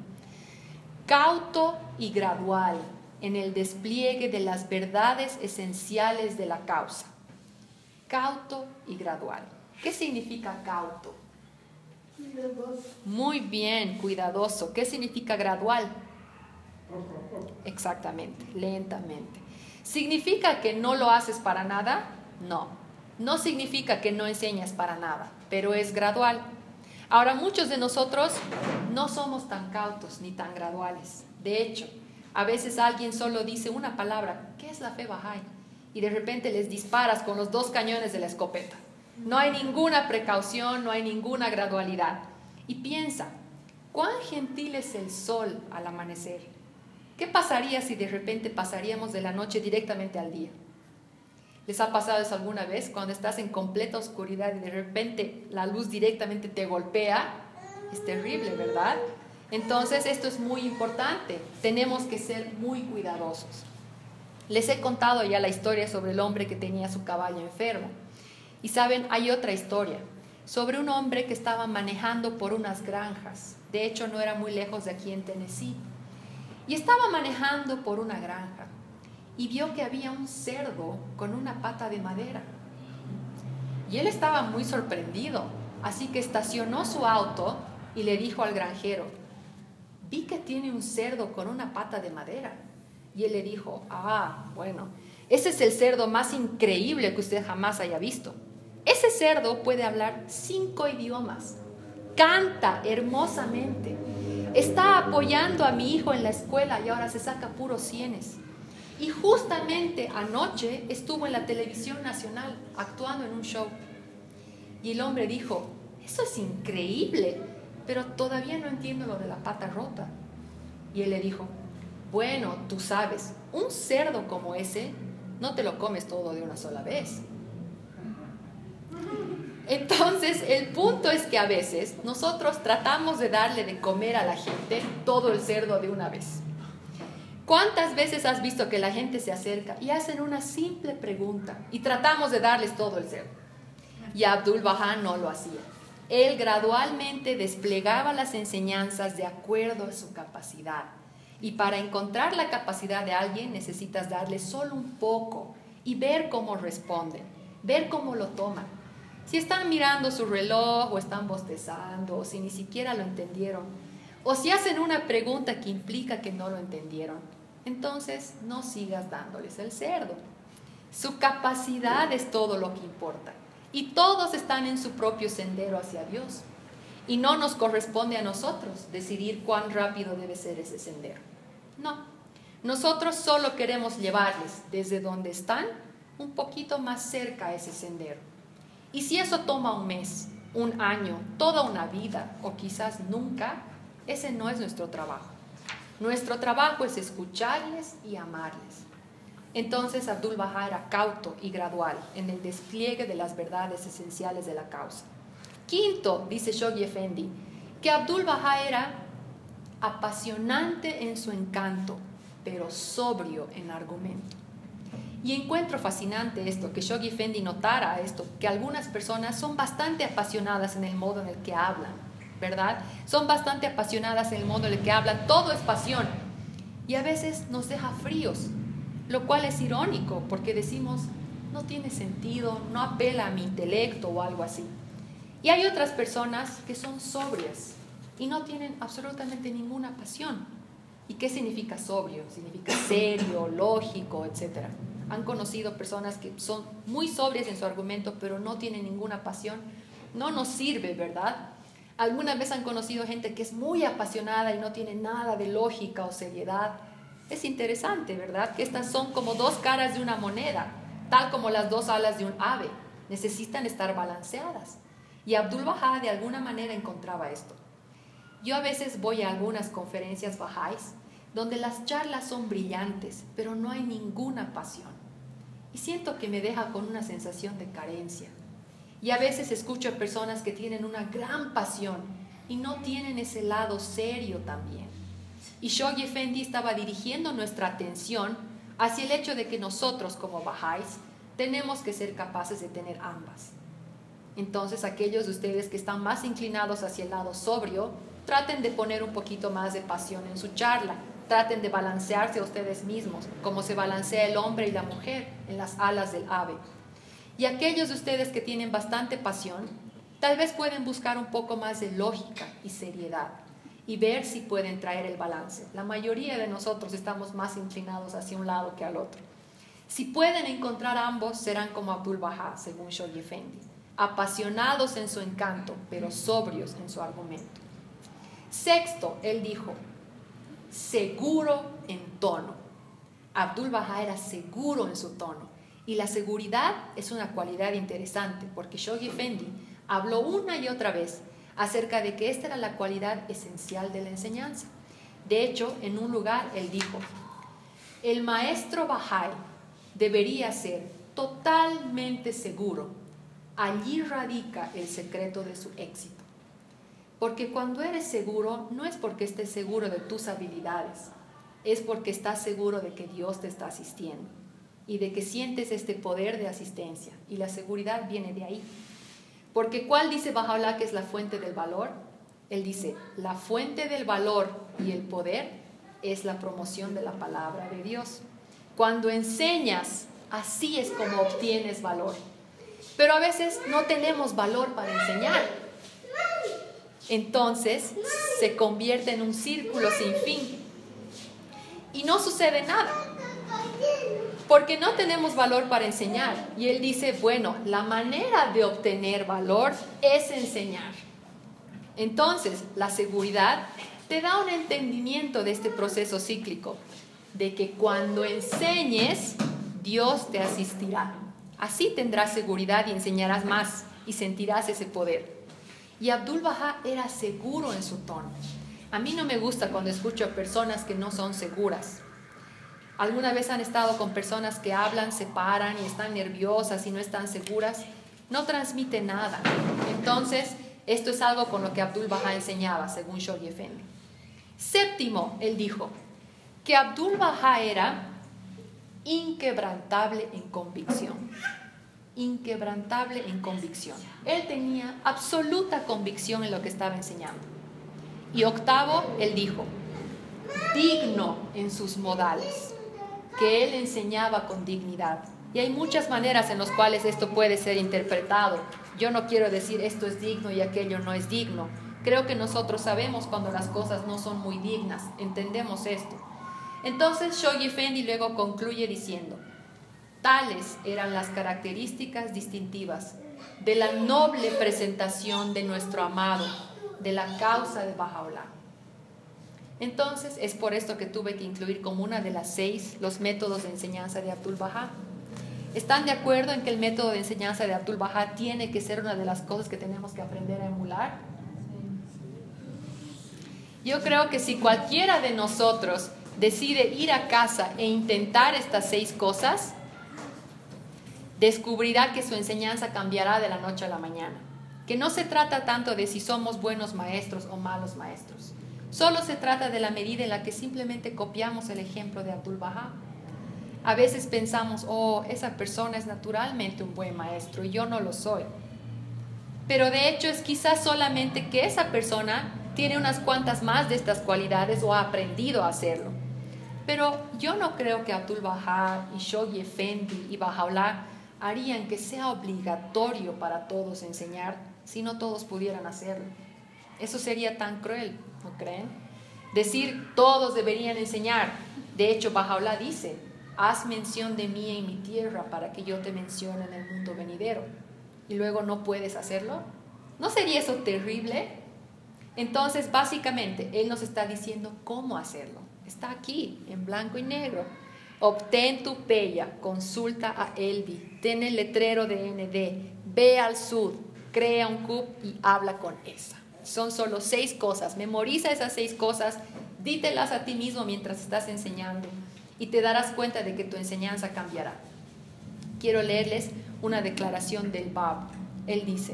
cauto y gradual en el despliegue de las verdades esenciales de la causa. Cauto y gradual. ¿Qué significa cauto? Muy bien, cuidadoso. ¿Qué significa gradual? Poco a poco. Exactamente, lentamente. ¿Significa que no lo haces para nada? No. No significa que no enseñas para nada, pero es gradual. Ahora, muchos de nosotros no somos tan cautos ni tan graduales. De hecho, a veces alguien solo dice una palabra, ¿qué es la fe Bahá'í? Y de repente les disparas con los dos cañones de la escopeta. No hay ninguna precaución, no hay ninguna gradualidad. Y piensa, ¿cuán gentil es el sol al amanecer? ¿Qué pasaría si de repente pasaríamos de la noche directamente al día? ¿Les ha pasado eso alguna vez? Cuando estás en completa oscuridad y de repente la luz directamente te golpea. Es terrible, ¿verdad? Entonces esto es muy importante. Tenemos que ser muy cuidadosos. Les he contado ya la historia sobre el hombre que tenía su caballo enfermo. Y saben, hay otra historia sobre un hombre que estaba manejando por unas granjas. De hecho, no era muy lejos de aquí en Tennessee. Y estaba manejando por una granja y vio que había un cerdo con una pata de madera. Y él estaba muy sorprendido, así que estacionó su auto y le dijo al granjero, vi que tiene un cerdo con una pata de madera. Y él le dijo, ah, bueno, ese es el cerdo más increíble que usted jamás haya visto. Ese cerdo puede hablar cinco idiomas, canta hermosamente, está apoyando a mi hijo en la escuela y ahora se saca puros cienes. Y justamente anoche estuvo en la televisión nacional actuando en un show. Y el hombre dijo, eso es increíble, pero todavía no entiendo lo de la pata rota. Y él le dijo, bueno, tú sabes, un cerdo como ese no te lo comes todo de una sola vez. Entonces, el punto es que a veces nosotros tratamos de darle de comer a la gente todo el cerdo de una vez. ¿Cuántas veces has visto que la gente se acerca y hacen una simple pregunta y tratamos de darles todo el cerdo? Y Abdul Bahá no lo hacía. Él gradualmente desplegaba las enseñanzas de acuerdo a su capacidad. Y para encontrar la capacidad de alguien necesitas darle solo un poco y ver cómo responden, ver cómo lo toman. Si están mirando su reloj o están bostezando o si ni siquiera lo entendieron o si hacen una pregunta que implica que no lo entendieron, entonces no sigas dándoles el cerdo. Su capacidad es todo lo que importa y todos están en su propio sendero hacia Dios y no nos corresponde a nosotros decidir cuán rápido debe ser ese sendero. No, nosotros solo queremos llevarles desde donde están un poquito más cerca a ese sendero. Y si eso toma un mes, un año, toda una vida o quizás nunca, ese no es nuestro trabajo. Nuestro trabajo es escucharles y amarles. Entonces Abdul Bahá era cauto y gradual en el despliegue de las verdades esenciales de la causa. Quinto, dice Shoghi Effendi, que Abdul Bahá era apasionante en su encanto, pero sobrio en argumento. Y encuentro fascinante esto, que Shoghi Effendi notara esto, que algunas personas son bastante apasionadas en el modo en el que hablan, ¿verdad? Son bastante apasionadas en el modo en el que hablan, todo es pasión. Y a veces nos deja fríos, lo cual es irónico, porque decimos, no tiene sentido, no apela a mi intelecto o algo así. Y hay otras personas que son sobrias y no tienen absolutamente ninguna pasión. ¿Y qué significa sobrio? Significa serio, lógico, etcétera. Han conocido personas que son muy sobrias en su argumento, pero no tienen ninguna pasión. No nos sirve, ¿verdad? ¿Alguna vez han conocido gente que es muy apasionada y no tiene nada de lógica o seriedad? Es interesante, ¿verdad? Que estas son como dos caras de una moneda, tal como las dos alas de un ave. Necesitan estar balanceadas. Y Abdul Bahá de alguna manera encontraba esto. Yo a veces voy a algunas conferencias bahá'ís donde las charlas son brillantes, pero no hay ninguna pasión. Y siento que me deja con una sensación de carencia. Y a veces escucho a personas que tienen una gran pasión y no tienen ese lado serio también. Y Shoghi Effendi estaba dirigiendo nuestra atención hacia el hecho de que nosotros como bahá'ís tenemos que ser capaces de tener ambas. Entonces aquellos de ustedes que están más inclinados hacia el lado sobrio, traten de poner un poquito más de pasión en su charla. Traten de balancearse a ustedes mismos, como se balancea el hombre y la mujer en las alas del ave. Y aquellos de ustedes que tienen bastante pasión, Tal vez pueden buscar un poco más de lógica y seriedad y ver si pueden traer el balance. La mayoría de nosotros estamos más inclinados hacia un lado que al otro. Si pueden encontrar ambos, serán como Abdu'l-Bahá, según Shoghi Effendi, apasionados en su encanto, pero sobrios en su argumento. Sexto, él dijo, seguro en tono. Abdu'l-Bahá era seguro en su tono. Y la seguridad es una cualidad interesante, porque Shoghi Effendi habló una y otra vez acerca de que esta era la cualidad esencial de la enseñanza. De hecho, en un lugar él dijo, el maestro Bahá'í debería ser totalmente seguro. Allí radica el secreto de su éxito. Porque cuando eres seguro, no es porque estés seguro de tus habilidades, es porque estás seguro de que Dios te está asistiendo y de que sientes este poder de asistencia. Y la seguridad viene de ahí. Porque ¿cuál dice Baha'u'lláh que es la fuente del valor? Él dice, la fuente del valor y el poder es la promoción de la palabra de Dios. Cuando enseñas, así es como obtienes valor. Pero a veces no tenemos valor para enseñar. Entonces se convierte en un círculo sin fin. Y no sucede nada. Porque no tenemos valor para enseñar. Y él dice, bueno, la manera de obtener valor es enseñar. Entonces, la seguridad te da un entendimiento de este proceso cíclico, de que cuando enseñes, Dios te asistirá. Así tendrás seguridad y enseñarás más y sentirás ese poder. Y Abdu'l-Bahá era seguro en su tono. A mí no me gusta cuando escucho a personas que no son seguras. ¿Alguna vez han estado con personas que hablan, se paran y están nerviosas y no están seguras? No transmite nada. Entonces, esto es algo con lo que Abdu'l-Bahá enseñaba, según Shoghi Effendi. Séptimo, él dijo que Abdu'l-Bahá era inquebrantable en convicción. Inquebrantable en convicción. Él tenía absoluta convicción en lo que estaba enseñando. Y octavo, él dijo, digno en sus modales, que él enseñaba con dignidad. Y hay muchas maneras en las cuales esto puede ser interpretado. Yo no quiero decir esto es digno y aquello no es digno. Creo que nosotros sabemos cuando las cosas no son muy dignas, entendemos esto. Entonces Shoghi Effendi luego concluye diciendo, tales eran las características distintivas de la noble presentación de nuestro amado, de la causa de Baha'u'lláh. Entonces es por esto que tuve que incluir como una de las seis los métodos de enseñanza de Abdu'l-Bahá. ¿Están de acuerdo en que el método de enseñanza de Abdu'l-Bahá tiene que ser una de las cosas que tenemos que aprender a emular? Yo creo que si cualquiera de nosotros decide ir a casa e intentar estas seis cosas, descubrirá que su enseñanza cambiará de la noche a la mañana. Que no se trata tanto de si somos buenos maestros o malos maestros. Solo se trata de la medida en la que simplemente copiamos el ejemplo de Abdu'l-Bahá. A veces pensamos, oh, esa persona es naturalmente un buen maestro y yo no lo soy. Pero de hecho es quizás solamente que esa persona tiene unas cuantas más de estas cualidades o ha aprendido a hacerlo. Pero yo no creo que Abdu'l-Bahá y Shoghi Effendi y Baha'u'lláh harían que sea obligatorio para todos enseñar si no todos pudieran hacerlo. Eso sería tan cruel, ¿no creen? Decir todos deberían enseñar. De hecho, Baha'u'lláh dice, haz mención de mí en mi tierra para que yo te mencione en el mundo venidero. Y luego no puedes hacerlo. ¿No sería eso terrible? Entonces, básicamente, él nos está diciendo cómo hacerlo. Está aquí, en blanco y negro. Obtén tu pella, consulta a Elvi, ten el letrero de N D, ve al sur, crea un C U P y habla con esa. Son solo seis cosas. Memoriza esas seis cosas, dítelas a ti mismo mientras estás enseñando y te darás cuenta de que tu enseñanza cambiará. Quiero leerles una declaración del Bab. Él dice,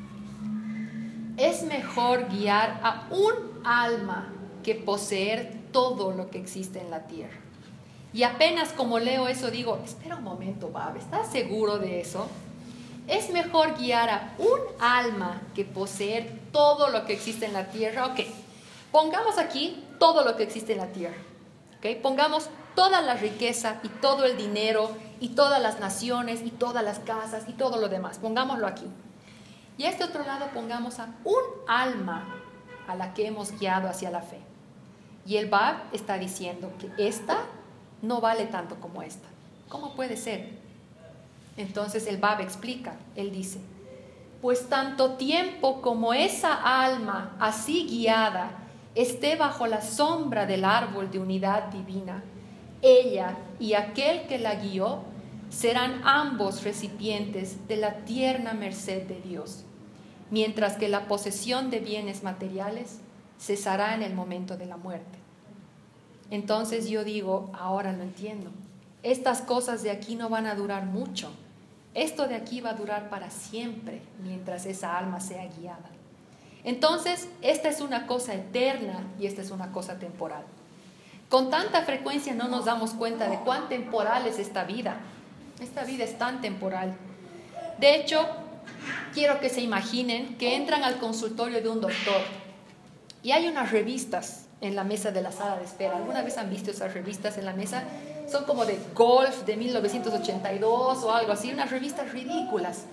es mejor guiar a un alma que poseer todo lo que existe en la tierra. Y apenas como leo eso digo, espera un momento, Bab, ¿estás seguro de eso? Es mejor guiar a un alma que poseer todo lo que existe en la tierra. Ok, pongamos aquí todo lo que existe en la tierra. Okay, pongamos toda la riqueza y todo el dinero y todas las naciones y todas las casas y todo lo demás. Pongámoslo aquí. Y a este otro lado pongamos a un alma a la que hemos guiado hacia la fe. Y el Bab está diciendo que esta no vale tanto como esta. ¿Cómo puede ser? Entonces el Bab explica, él dice, pues tanto tiempo como esa alma así guiada esté bajo la sombra del árbol de unidad divina, ella y aquel que la guió serán ambos recipientes de la tierna merced de Dios, mientras que la posesión de bienes materiales cesará en el momento de la muerte. Entonces yo digo, ahora lo entiendo. Estas cosas de aquí no van a durar mucho. Esto de aquí va a durar para siempre, mientras esa alma sea guiada. Entonces, esta es una cosa eterna y esta es una cosa temporal. Con tanta frecuencia no nos damos cuenta de cuán temporal es esta vida. Esta vida es tan temporal. De hecho, quiero que se imaginen que entran al consultorio de un doctor y hay unas revistas en la mesa de la sala de espera. ¿Alguna vez han visto esas revistas en la mesa? Son como de golf de mil novecientos ochenta y dos o algo así, unas revistas ridículas.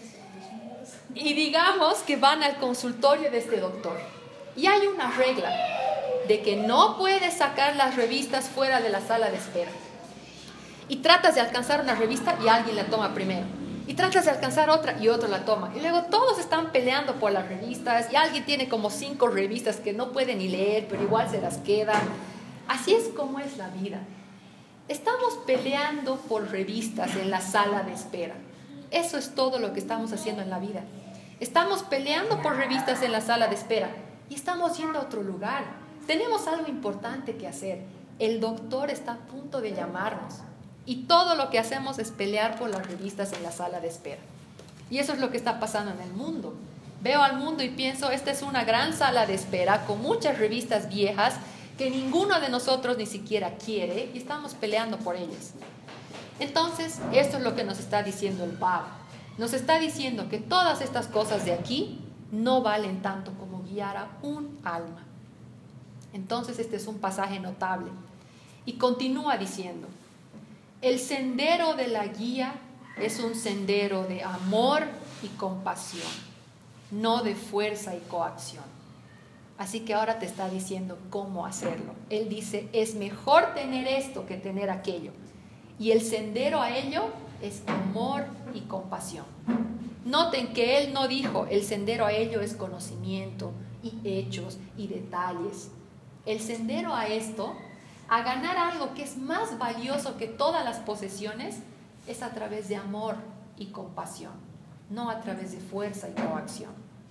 Y digamos que van al consultorio de este doctor y hay una regla de que no puedes sacar las revistas fuera de la sala de espera. Y tratas de alcanzar una revista y alguien la toma primero. Y tratas de alcanzar otra y otro la toma. Y luego todos están peleando por las revistas y alguien tiene como cinco revistas que no puede ni leer, pero igual se las queda. Así es como es la vida. Estamos peleando por revistas en la sala de espera. Eso es todo lo que estamos haciendo en la vida. Estamos peleando por revistas en la sala de espera y estamos yendo a otro lugar. Tenemos algo importante que hacer. El doctor está a punto de llamarnos. Y todo lo que hacemos es pelear por las revistas en la sala de espera. Y eso es lo que está pasando en el mundo. Veo al mundo y pienso, esta es una gran sala de espera con muchas revistas viejas que ninguno de nosotros ni siquiera quiere y estamos peleando por ellas. Entonces, esto es lo que nos está diciendo el Bab. Nos está diciendo que todas estas cosas de aquí no valen tanto como guiar a un alma. Entonces, este es un pasaje notable. Y continúa diciendo, el sendero de la guía es un sendero de amor y compasión, no de fuerza y coacción. Así que ahora te está diciendo cómo hacerlo. Él dice, es mejor tener esto que tener aquello. Y el sendero a ello es amor y compasión. Noten que él no dijo, el sendero a ello es conocimiento y hechos y detalles. El sendero a esto, a ganar algo que es más valioso que todas las posesiones, es a través de amor y compasión, no a través de fuerza y coacción.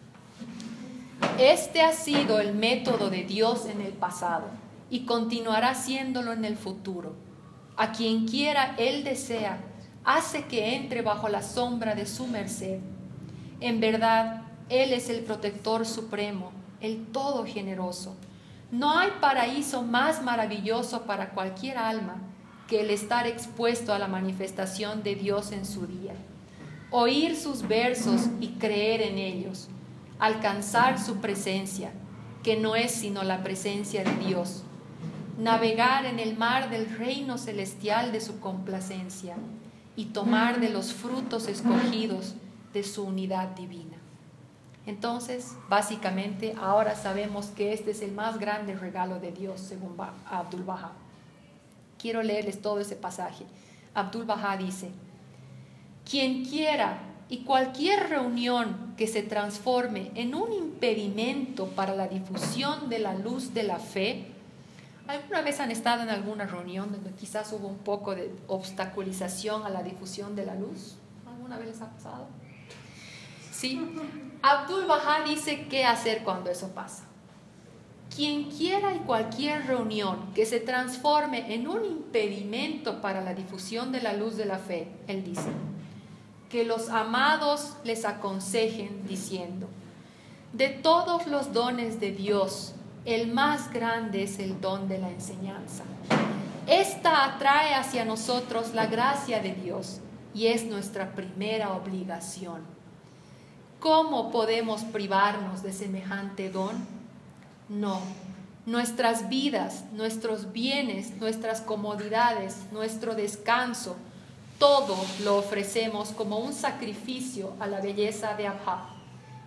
Este ha sido el método de Dios en el pasado y continuará siéndolo en el futuro. A quien quiera Él desea, hace que entre bajo la sombra de su merced. En verdad, Él es el protector supremo, el todo generoso. No hay paraíso más maravilloso para cualquier alma que el estar expuesto a la manifestación de Dios en su día, oír sus versos y creer en ellos, alcanzar su presencia, que no es sino la presencia de Dios, navegar en el mar del reino celestial de su complacencia y tomar de los frutos escogidos de su unidad divina. Entonces, básicamente, ahora sabemos que este es el más grande regalo de Dios, según Abdu'l-Bahá. Quiero leerles todo ese pasaje. Abdu'l-Bahá dice, quien quiera y cualquier reunión que se transforme en un impedimento para la difusión de la luz de la fe. ¿Alguna vez han estado en alguna reunión donde quizás hubo un poco de obstaculización a la difusión de la luz? ¿Alguna vez les ha pasado? Sí. Abdu'l-Bahá dice qué hacer cuando eso pasa. Quien quiera y cualquier reunión que se transforme en un impedimento para la difusión de la luz de la fe, él dice, que los amados les aconsejen diciendo, de todos los dones de Dios, el más grande es el don de la enseñanza. Esta atrae hacia nosotros la gracia de Dios y es nuestra primera obligación. ¿Cómo podemos privarnos de semejante don? No, nuestras vidas, nuestros bienes, nuestras comodidades, nuestro descanso, todo lo ofrecemos como un sacrificio a la belleza de Abha.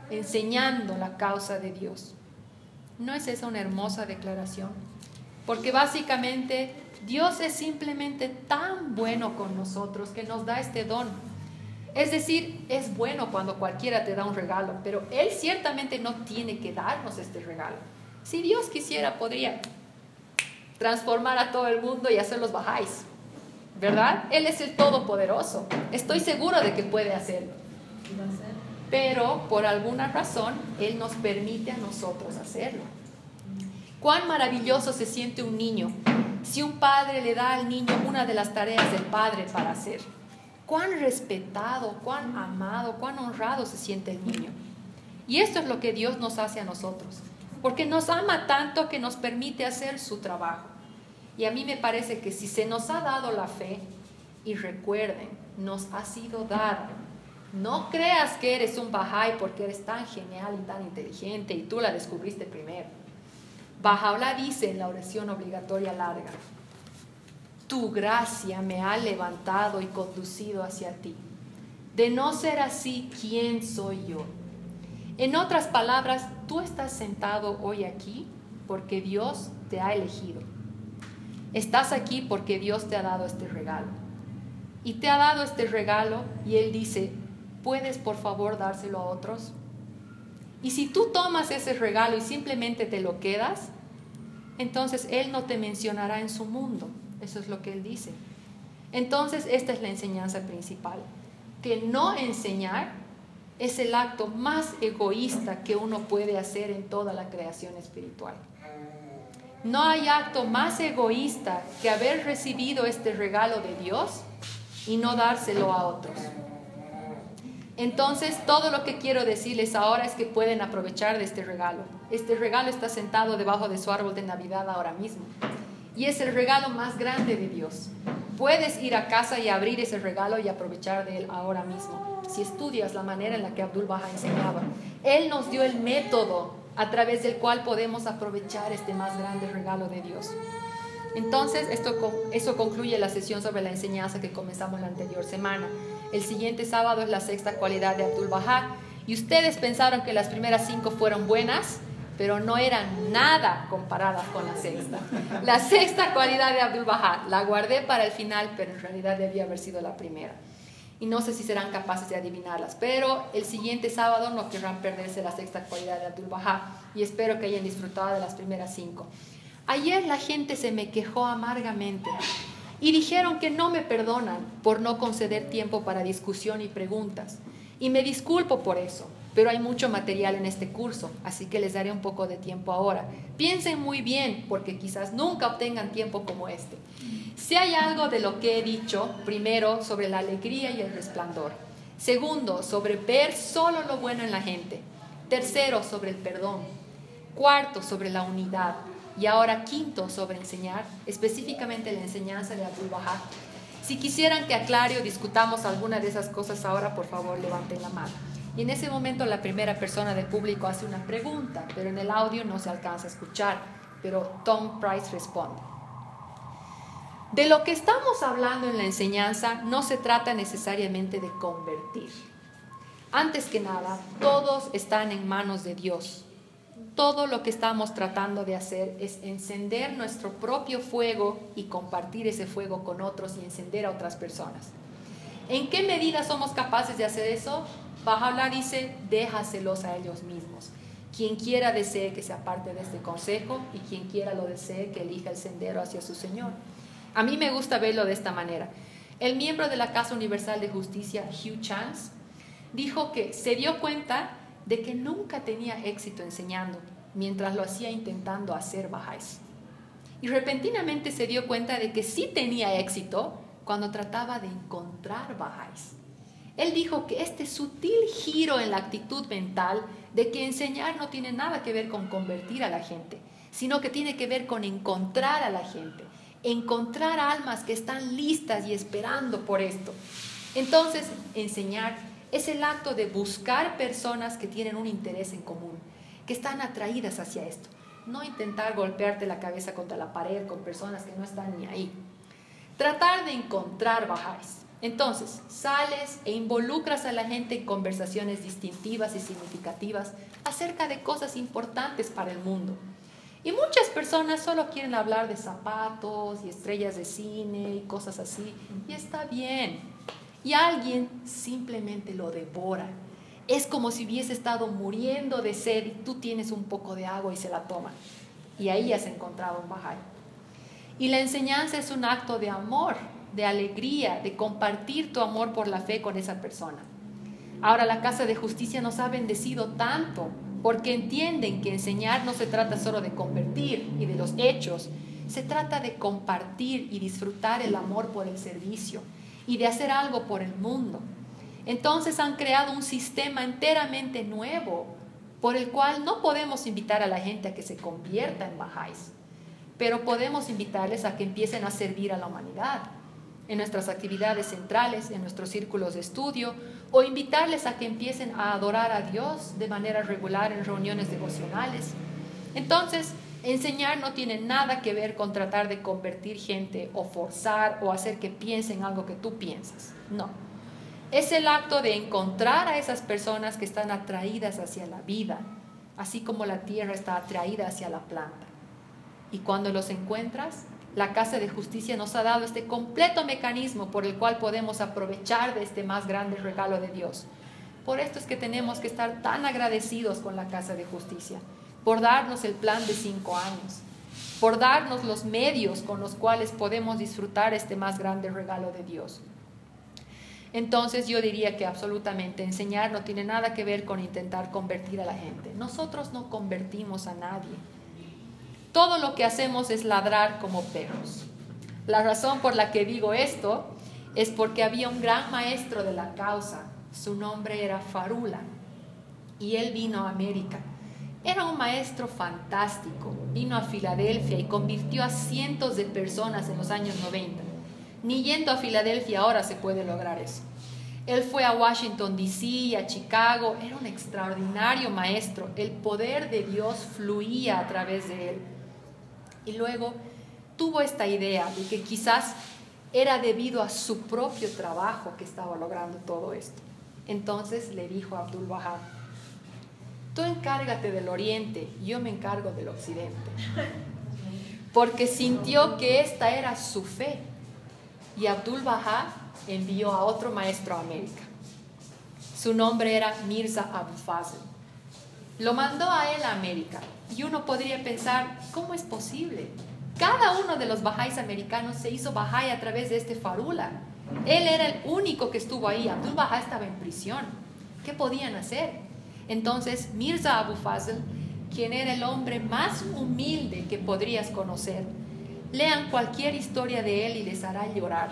enseñando la causa de Dios. ¿No es esa una hermosa declaración? Porque básicamente Dios es simplemente tan bueno con nosotros que nos da este don. Es decir, es bueno cuando cualquiera te da un regalo, pero Él ciertamente no tiene que darnos este regalo. Si Dios quisiera, podría transformar a todo el mundo y hacerlos bajáis, ¿verdad? Él es el Todopoderoso. Estoy seguro de que puede hacerlo. Pero por alguna razón, Él nos permite a nosotros hacerlo. Cuán maravilloso se siente un niño si un padre le da al niño una de las tareas del padre para hacer. Cuán respetado, cuán amado, cuán honrado se siente el niño. Y esto es lo que Dios nos hace a nosotros, porque nos ama tanto que nos permite hacer su trabajo. Y a mí me parece que si se nos ha dado la fe, y recuerden, nos ha sido dada. No creas que eres un Bahá'í porque eres tan genial y tan inteligente y tú la descubriste primero. Baha'u'lláh dice en la oración obligatoria larga: tu gracia me ha levantado y conducido hacia ti. De no ser así, ¿quién soy yo? En otras palabras, tú estás sentado hoy aquí porque Dios te ha elegido. Estás aquí porque Dios te ha dado este regalo. Y te ha dado este regalo y Él dice: ¿puedes por favor dárselo a otros? Y si tú tomas ese regalo y simplemente te lo quedas, entonces Él no te mencionará en su mundo. Eso es lo que Él dice. Entonces esta es la enseñanza principal, que no enseñar es el acto más egoísta que uno puede hacer en toda la creación espiritual. No hay acto más egoísta que haber recibido este regalo de Dios y no dárselo a otros. Entonces, todo lo que quiero decirles ahora es que pueden aprovechar de este regalo. Este regalo está sentado debajo de su árbol de Navidad ahora mismo. Y es el regalo más grande de Dios. Puedes ir a casa y abrir ese regalo y aprovechar de él ahora mismo. Si estudias la manera en la que Abdu'l-Bahá enseñaba. Él nos dio el método a través del cual podemos aprovechar este más grande regalo de Dios. Entonces, esto, eso concluye la sesión sobre la enseñanza que comenzamos la anterior semana. El siguiente sábado es la sexta cualidad de Abdu'l-Bahá. Y ustedes pensaron que las primeras cinco fueron buenas, pero no eran nada comparadas con la sexta. La sexta cualidad de Abdu'l-Bahá la guardé para el final, pero en realidad debía haber sido la primera. Y no sé si serán capaces de adivinarlas, pero el siguiente sábado no querrán perderse la sexta cualidad de Abdu'l-Bahá y espero que hayan disfrutado de las primeras cinco. Ayer la gente se me quejó amargamente y dijeron que no me perdonan por no conceder tiempo para discusión y preguntas. Y me disculpo por eso, pero hay mucho material en este curso, así que les daré un poco de tiempo ahora. Piensen muy bien, porque quizás nunca obtengan tiempo como este. Si hay algo de lo que he dicho, primero, sobre la alegría y el resplandor. Segundo, sobre ver solo lo bueno en la gente. Tercero, sobre el perdón. Cuarto, sobre la unidad. Y ahora quinto, sobre enseñar, específicamente la enseñanza de Abdu'l-Bahá. Si quisieran que aclare o discutamos alguna de esas cosas ahora, por favor, levanten la mano. Y en ese momento la primera persona del público hace una pregunta, pero en el audio no se alcanza a escuchar. Pero Tom Price responde. De lo que estamos hablando en la enseñanza no se trata necesariamente de convertir. Antes que nada, todos están en manos de Dios. Todo lo que estamos tratando de hacer es encender nuestro propio fuego y compartir ese fuego con otros y encender a otras personas. ¿En qué medida somos capaces de hacer eso? Baha'u'lláh dice, déjaselos a ellos mismos. Quien quiera desee que sea parte de este consejo y quien quiera lo desee que elija el sendero hacia su Señor. A mí me gusta verlo de esta manera. El miembro de la Casa Universal de Justicia, Hugh Chance, dijo que se dio cuenta de que nunca tenía éxito enseñando, mientras lo hacía intentando hacer bahá'ís. Y repentinamente se dio cuenta de que sí tenía éxito cuando trataba de encontrar bahá'ís. Él dijo que este sutil giro en la actitud mental de que enseñar no tiene nada que ver con convertir a la gente, sino que tiene que ver con encontrar a la gente, encontrar almas que están listas y esperando por esto. Entonces, enseñar es el acto de buscar personas que tienen un interés en común, que están atraídas hacia esto. No intentar golpearte la cabeza contra la pared con personas que no están ni ahí. Tratar de encontrar bahá'ís. Entonces, sales e involucras a la gente en conversaciones distintivas y significativas acerca de cosas importantes para el mundo. Y muchas personas solo quieren hablar de zapatos y estrellas de cine y cosas así. Y está bien. Y alguien simplemente lo devora. Es como si hubiese estado muriendo de sed y tú tienes un poco de agua y se la toma. Y ahí has encontrado un Bahá'í. Y la enseñanza es un acto de amor, de alegría, de compartir tu amor por la fe con esa persona. Ahora la Casa de Justicia nos ha bendecido tanto porque entienden que enseñar no se trata solo de convertir y de los hechos, se trata de compartir y disfrutar el amor por el servicio y de hacer algo por el mundo. Entonces han creado un sistema enteramente nuevo por el cual no podemos invitar a la gente a que se convierta en Bahá'ís, pero podemos invitarles a que empiecen a servir a la humanidad en nuestras actividades centrales, en nuestros círculos de estudio, o invitarles a que empiecen a adorar a Dios de manera regular en reuniones devocionales. Entonces, enseñar no tiene nada que ver con tratar de convertir gente o forzar o hacer que piensen algo que tú piensas. No. Es el acto de encontrar a esas personas que están atraídas hacia la vida, así como la tierra está atraída hacia la planta. Y cuando los encuentras, la Casa de Justicia nos ha dado este completo mecanismo por el cual podemos aprovechar de este más grande regalo de Dios. Por esto es que tenemos que estar tan agradecidos con la Casa de Justicia, por darnos el plan de cinco años, por darnos los medios con los cuales podemos disfrutar este más grande regalo de Dios. Entonces yo diría que absolutamente enseñar no tiene nada que ver con intentar convertir a la gente. Nosotros no convertimos a nadie. Todo lo que hacemos es ladrar como perros. La razón por la que digo esto es porque había un gran maestro de la causa. Su nombre era Farula y él vino a América. Era un maestro fantástico. Vino a Filadelfia y convirtió a cientos de personas en los años noventa. Ni yendo a Filadelfia ahora se puede lograr eso. Él fue a Washington D C, a Chicago. Era un extraordinario maestro. El poder de Dios fluía a través de él. Y luego tuvo esta idea de que quizás era debido a su propio trabajo que estaba logrando todo esto. Entonces le dijo a Abdul Wahab: tú encárgate del oriente, yo me encargo del occidente. Porque sintió que esta era su fe. Y Abdul Wahab envió a otro maestro a América. Su nombre era Mirza Abu Fazl. Lo mandó a él a América. Y uno podría pensar, ¿cómo es posible? Cada uno de los Bahá'ís americanos se hizo Bahá'í a través de este Farula. Él era el único que estuvo ahí. Abdul Wahab estaba en prisión. ¿Qué podían hacer? Entonces Mirza Abu Fazl, quien era el hombre más humilde que podrías conocer, lean cualquier historia de él y les hará llorar.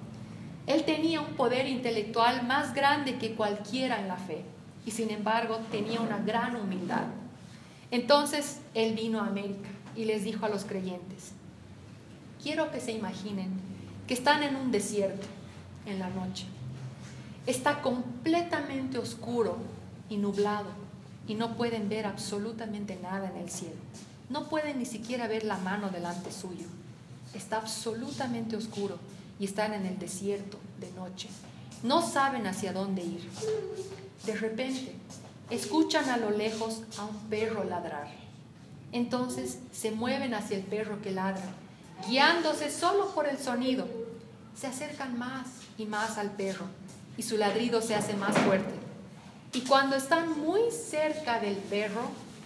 Él tenía un poder intelectual más grande que cualquiera en la fe y sin embargo tenía una gran humildad. Entonces él vino a América y les dijo a los creyentes: quiero que se imaginen que están en un desierto en la noche. Está completamente oscuro y nublado y no pueden ver absolutamente nada en el cielo. No pueden ni siquiera ver la mano delante suyo. Está absolutamente oscuro y están en el desierto de noche. No saben hacia dónde ir. De repente, escuchan a lo lejos a un perro ladrar. Entonces se mueven hacia el perro que ladra, guiándose solo por el sonido. Se acercan más y más al perro y su ladrido se hace más fuerte. Y cuando están muy cerca del perro,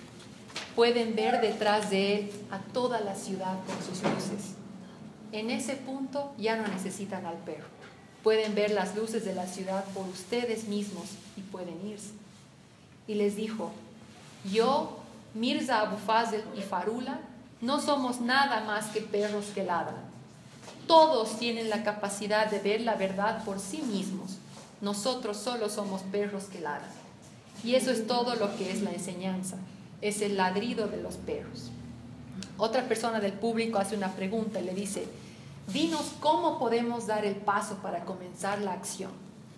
pueden ver detrás de él a toda la ciudad con sus luces. En ese punto ya no necesitan al perro. Pueden ver las luces de la ciudad por ustedes mismos y pueden irse. Y les dijo: yo, Mirza Abu Fazl y Farula, no somos nada más que perros que ladran. Todos tienen la capacidad de ver la verdad por sí mismos. Nosotros solo somos perros que ladran. Y eso es todo lo que es la enseñanza. Es el ladrido de los perros. Otra persona del público hace una pregunta y le dice: dinos cómo podemos dar el paso para comenzar la acción.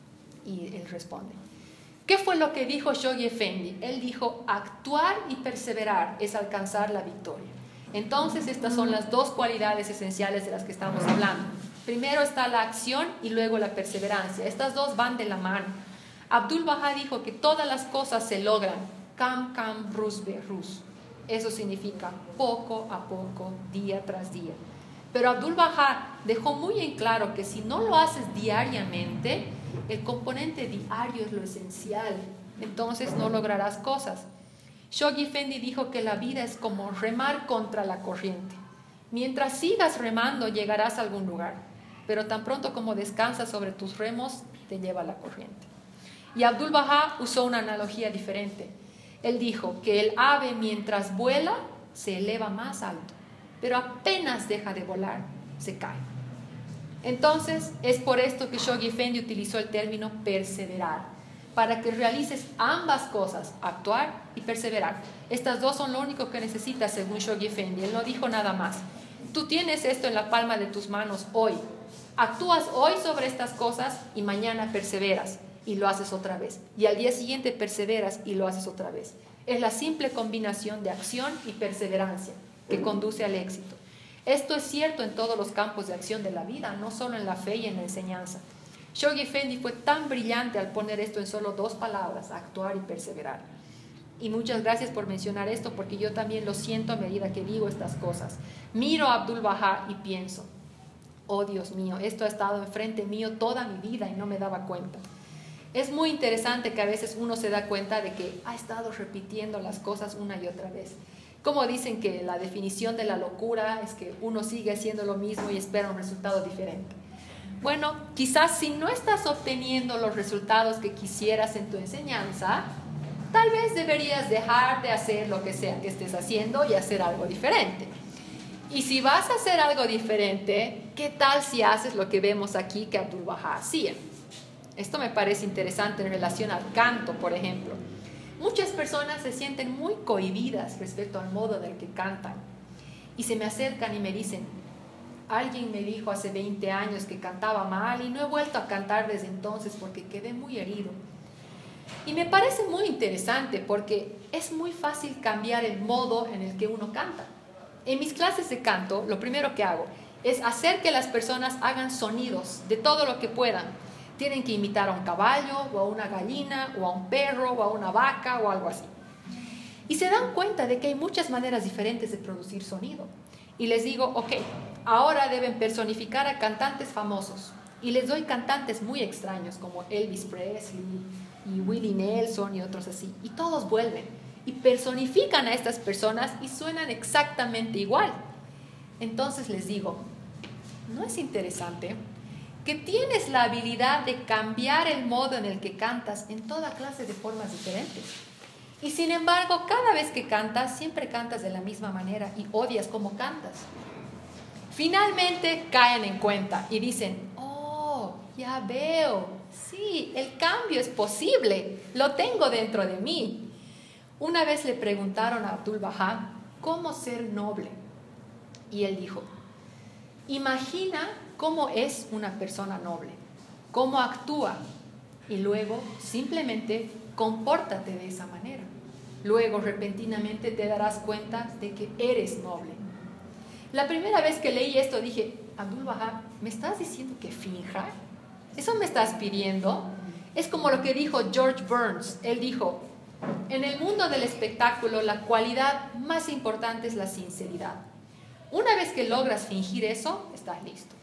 Y él responde: ¿qué fue lo que dijo Shoghi Effendi? Él dijo: actuar y perseverar es alcanzar la victoria. Entonces estas son las dos cualidades esenciales de las que estamos hablando. Primero está la acción y luego la perseverancia. Estas dos van de la mano. Abdul Baha dijo que todas las cosas se logran kam kam rus be rus. Eso significa poco a poco, día tras día. Pero Abdul Baha dejó muy en claro que si no lo haces diariamente, el componente diario es lo esencial. Entonces no lograrás cosas. Shoghi Effendi dijo que la vida es como remar contra la corriente. Mientras sigas remando, llegarás a algún lugar. Pero tan pronto como descansas sobre tus remos, te lleva la corriente. Y Abdul Baha usó una analogía diferente. Él dijo que el ave mientras vuela se eleva más alto, pero apenas deja de volar, se cae. Entonces, es por esto que Shoghi Effendi utilizó el término perseverar, para que realices ambas cosas, actuar y perseverar. Estas dos son lo único que necesitas según Shoghi Effendi. Él no dijo nada más. Tú tienes esto en la palma de tus manos hoy. Actúas hoy sobre estas cosas y mañana perseveras y lo haces otra vez. Y al día siguiente perseveras y lo haces otra vez. Es la simple combinación de acción y perseverancia que conduce al éxito. Esto es cierto en todos los campos de acción de la vida, no solo en la fe y en la enseñanza. Shoghi Effendi fue tan brillante al poner esto en solo dos palabras, actuar y perseverar. Y muchas gracias por mencionar esto, porque yo también lo siento a medida que digo estas cosas. Miro a Abdul Baha y pienso, oh Dios mío, esto ha estado enfrente mío toda mi vida y no me daba cuenta. Es muy interesante que a veces uno se da cuenta de que ha estado repitiendo las cosas una y otra vez. Como dicen que la definición de la locura es que uno sigue haciendo lo mismo y espera un resultado diferente. Bueno, quizás si no estás obteniendo los resultados que quisieras en tu enseñanza, tal vez deberías dejar de hacer lo que sea que estés haciendo y hacer algo diferente. Y si vas a hacer algo diferente, ¿qué tal si haces lo que vemos aquí que Abdul Baha hacía? Esto me parece interesante en relación al canto, por ejemplo. Muchas personas se sienten muy cohibidas respecto al modo del que cantan y se me acercan y me dicen, alguien me dijo hace veinte años que cantaba mal y no he vuelto a cantar desde entonces porque quedé muy herido. Y me parece muy interesante porque es muy fácil cambiar el modo en el que uno canta. En mis clases de canto, lo primero que hago es hacer que las personas hagan sonidos de todo lo que puedan. Tienen que imitar a un caballo, o a una gallina, o a un perro, o a una vaca, o algo así. Y se dan cuenta de que hay muchas maneras diferentes de producir sonido. Y les digo, ok, ahora deben personificar a cantantes famosos. Y les doy cantantes muy extraños, como Elvis Presley, y Willie Nelson, y otros así. Y todos vuelven, y personifican a estas personas, y suenan exactamente igual. Entonces les digo, ¿no es interesante que tienes la habilidad de cambiar el modo en el que cantas en toda clase de formas diferentes? Y sin embargo, cada vez que cantas, siempre cantas de la misma manera y odias cómo cantas. Finalmente caen en cuenta y dicen, oh, ya veo, sí, el cambio es posible, lo tengo dentro de mí. Una vez le preguntaron a Abdul Baha cómo ser noble y él dijo, imagina cómo es una persona noble, cómo actúa y luego simplemente compórtate de esa manera. Luego repentinamente te darás cuenta de que eres noble. La primera vez que leí esto dije, Abdul Baha, ¿me estás diciendo que finja? ¿Eso me estás pidiendo? Es como lo que dijo George Burns. Él dijo, en el mundo del espectáculo la cualidad más importante es la sinceridad. Una vez que logras fingir eso, estás listo.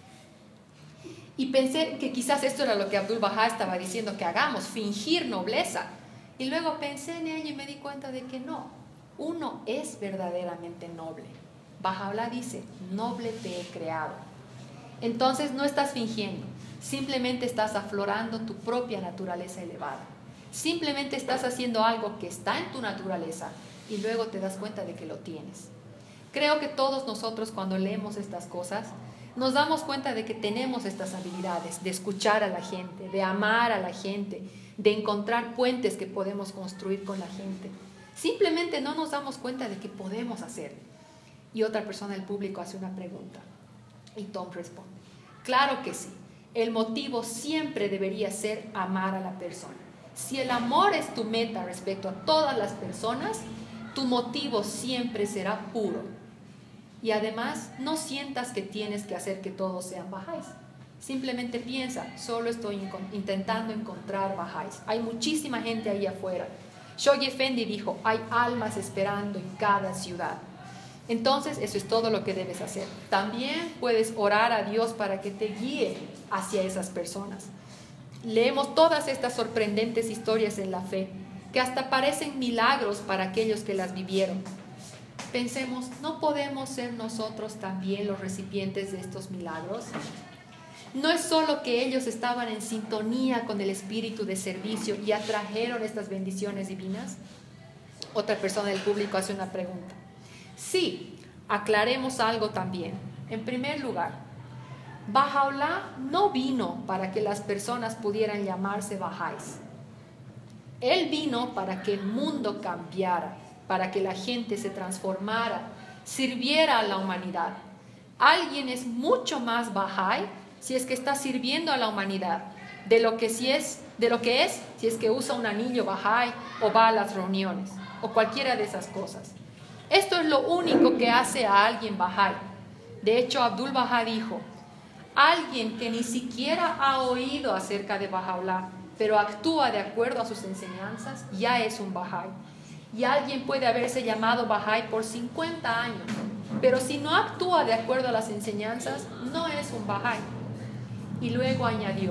Y pensé que quizás esto era lo que Abdul Baha estaba diciendo que hagamos, fingir nobleza. Y luego pensé en ello y me di cuenta de que no, uno es verdaderamente noble. Baha'u'lláh dice, noble te he creado. Entonces no estás fingiendo, simplemente estás aflorando tu propia naturaleza elevada. Simplemente estás haciendo algo que está en tu naturaleza y luego te das cuenta de que lo tienes. Creo que todos nosotros cuando leemos estas cosas nos damos cuenta de que tenemos estas habilidades de escuchar a la gente, de amar a la gente, de encontrar puentes que podemos construir con la gente. Simplemente no nos damos cuenta de que podemos hacerlo. Y otra persona del público hace una pregunta y Tom responde, claro que sí, el motivo siempre debería ser amar a la persona. Si el amor es tu meta respecto a todas las personas, tu motivo siempre será puro. Y además, no sientas que tienes que hacer que todos sean bajáis. Simplemente piensa, solo estoy intentando encontrar bahá'ís. Hay muchísima gente ahí afuera. Shoghi Effendi dijo, hay almas esperando en cada ciudad. Entonces, eso es todo lo que debes hacer. También puedes orar a Dios para que te guíe hacia esas personas. Leemos todas estas sorprendentes historias en la fe, que hasta parecen milagros para aquellos que las vivieron. Pensemos, ¿no podemos ser nosotros también los recipientes de estos milagros? No es solo que ellos estaban en sintonía con el espíritu de servicio y atrajeron estas bendiciones divinas. Otra persona del público hace una pregunta. Sí, aclaremos algo también. En primer lugar, Baha'u'lláh no vino para que las personas pudieran llamarse bahá'ís. Él vino para que el mundo cambiara, para que la gente se transformara, sirviera a la humanidad. Alguien es mucho más bahá'í si es que está sirviendo a la humanidad, de lo que, si es, de lo que es si es que usa un anillo bahá'í o va a las reuniones, o cualquiera de esas cosas. Esto es lo único que hace a alguien bahá'í. De hecho, Abdul Bahá dijo, alguien que ni siquiera ha oído acerca de Baha'u'lláh, pero actúa de acuerdo a sus enseñanzas, ya es un bahá'í. Y alguien puede haberse llamado bahá'í por cincuenta años, pero si no actúa de acuerdo a las enseñanzas, no es un bahá'í. Y luego añadió,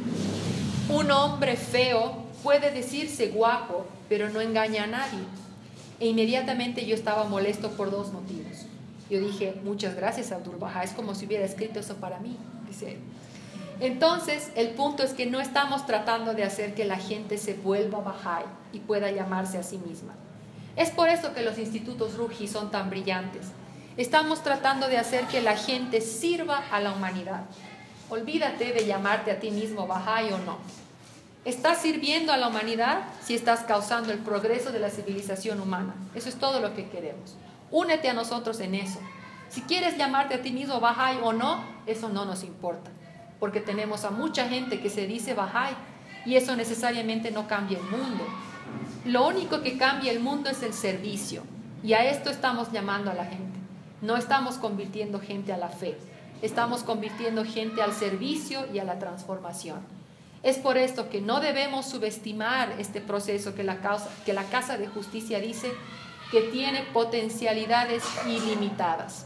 un hombre feo puede decirse guapo, pero no engaña a nadie. E inmediatamente yo estaba molesto por dos motivos. Yo dije, muchas gracias Abdul Bahá, es como si hubiera escrito eso para mí, dice él. Entonces, el punto es que no estamos tratando de hacer que la gente se vuelva bahá'í y pueda llamarse a sí misma. Es por eso que los institutos Ruhi son tan brillantes. Estamos tratando de hacer que la gente sirva a la humanidad. Olvídate de llamarte a ti mismo bahá'í o no. Estás sirviendo a la humanidad si estás causando el progreso de la civilización humana. Eso es todo lo que queremos. Únete a nosotros en eso. Si quieres llamarte a ti mismo bahá'í o no, eso no nos importa. Porque tenemos a mucha gente que se dice bahá'í y eso necesariamente no cambia el mundo. Lo único que cambia el mundo es el servicio. Y a esto estamos llamando a la gente. No estamos convirtiendo gente a la fe. Estamos convirtiendo gente al servicio y a la transformación. Es por esto que no debemos subestimar este proceso que la, causa, que la Casa de Justicia dice que tiene potencialidades ilimitadas.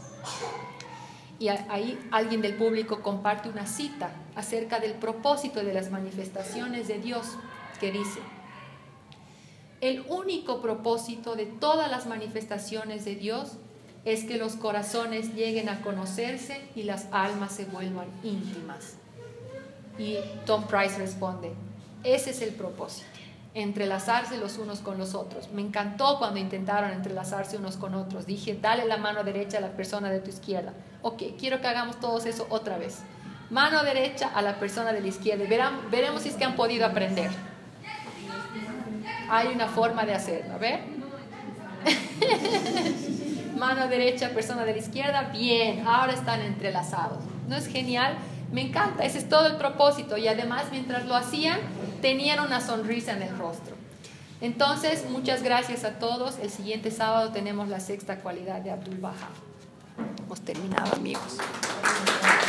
Y ahí alguien del público comparte una cita acerca del propósito de las manifestaciones de Dios, que dice, el único propósito de todas las manifestaciones de Dios es que los corazones lleguen a conocerse y las almas se vuelvan íntimas. Y Tom Price responde, ese es el propósito, entrelazarse los unos con los otros. Me encantó cuando intentaron entrelazarse unos con otros. Dije, dale la mano derecha a la persona de tu izquierda. Ok, quiero que hagamos todos eso otra vez. Mano derecha a la persona de la izquierda. Verán, veremos si es que han podido aprender. Hay una forma de hacerlo, ¿ver? Mano derecha, persona de la izquierda. Bien, ahora están entrelazados. ¿No es genial? Me encanta, ese es todo el propósito. Y además, mientras lo hacían, tenían una sonrisa en el rostro. Entonces, muchas gracias a todos. El siguiente sábado tenemos la sexta cualidad de Abdul Bahá. Hemos terminado, amigos.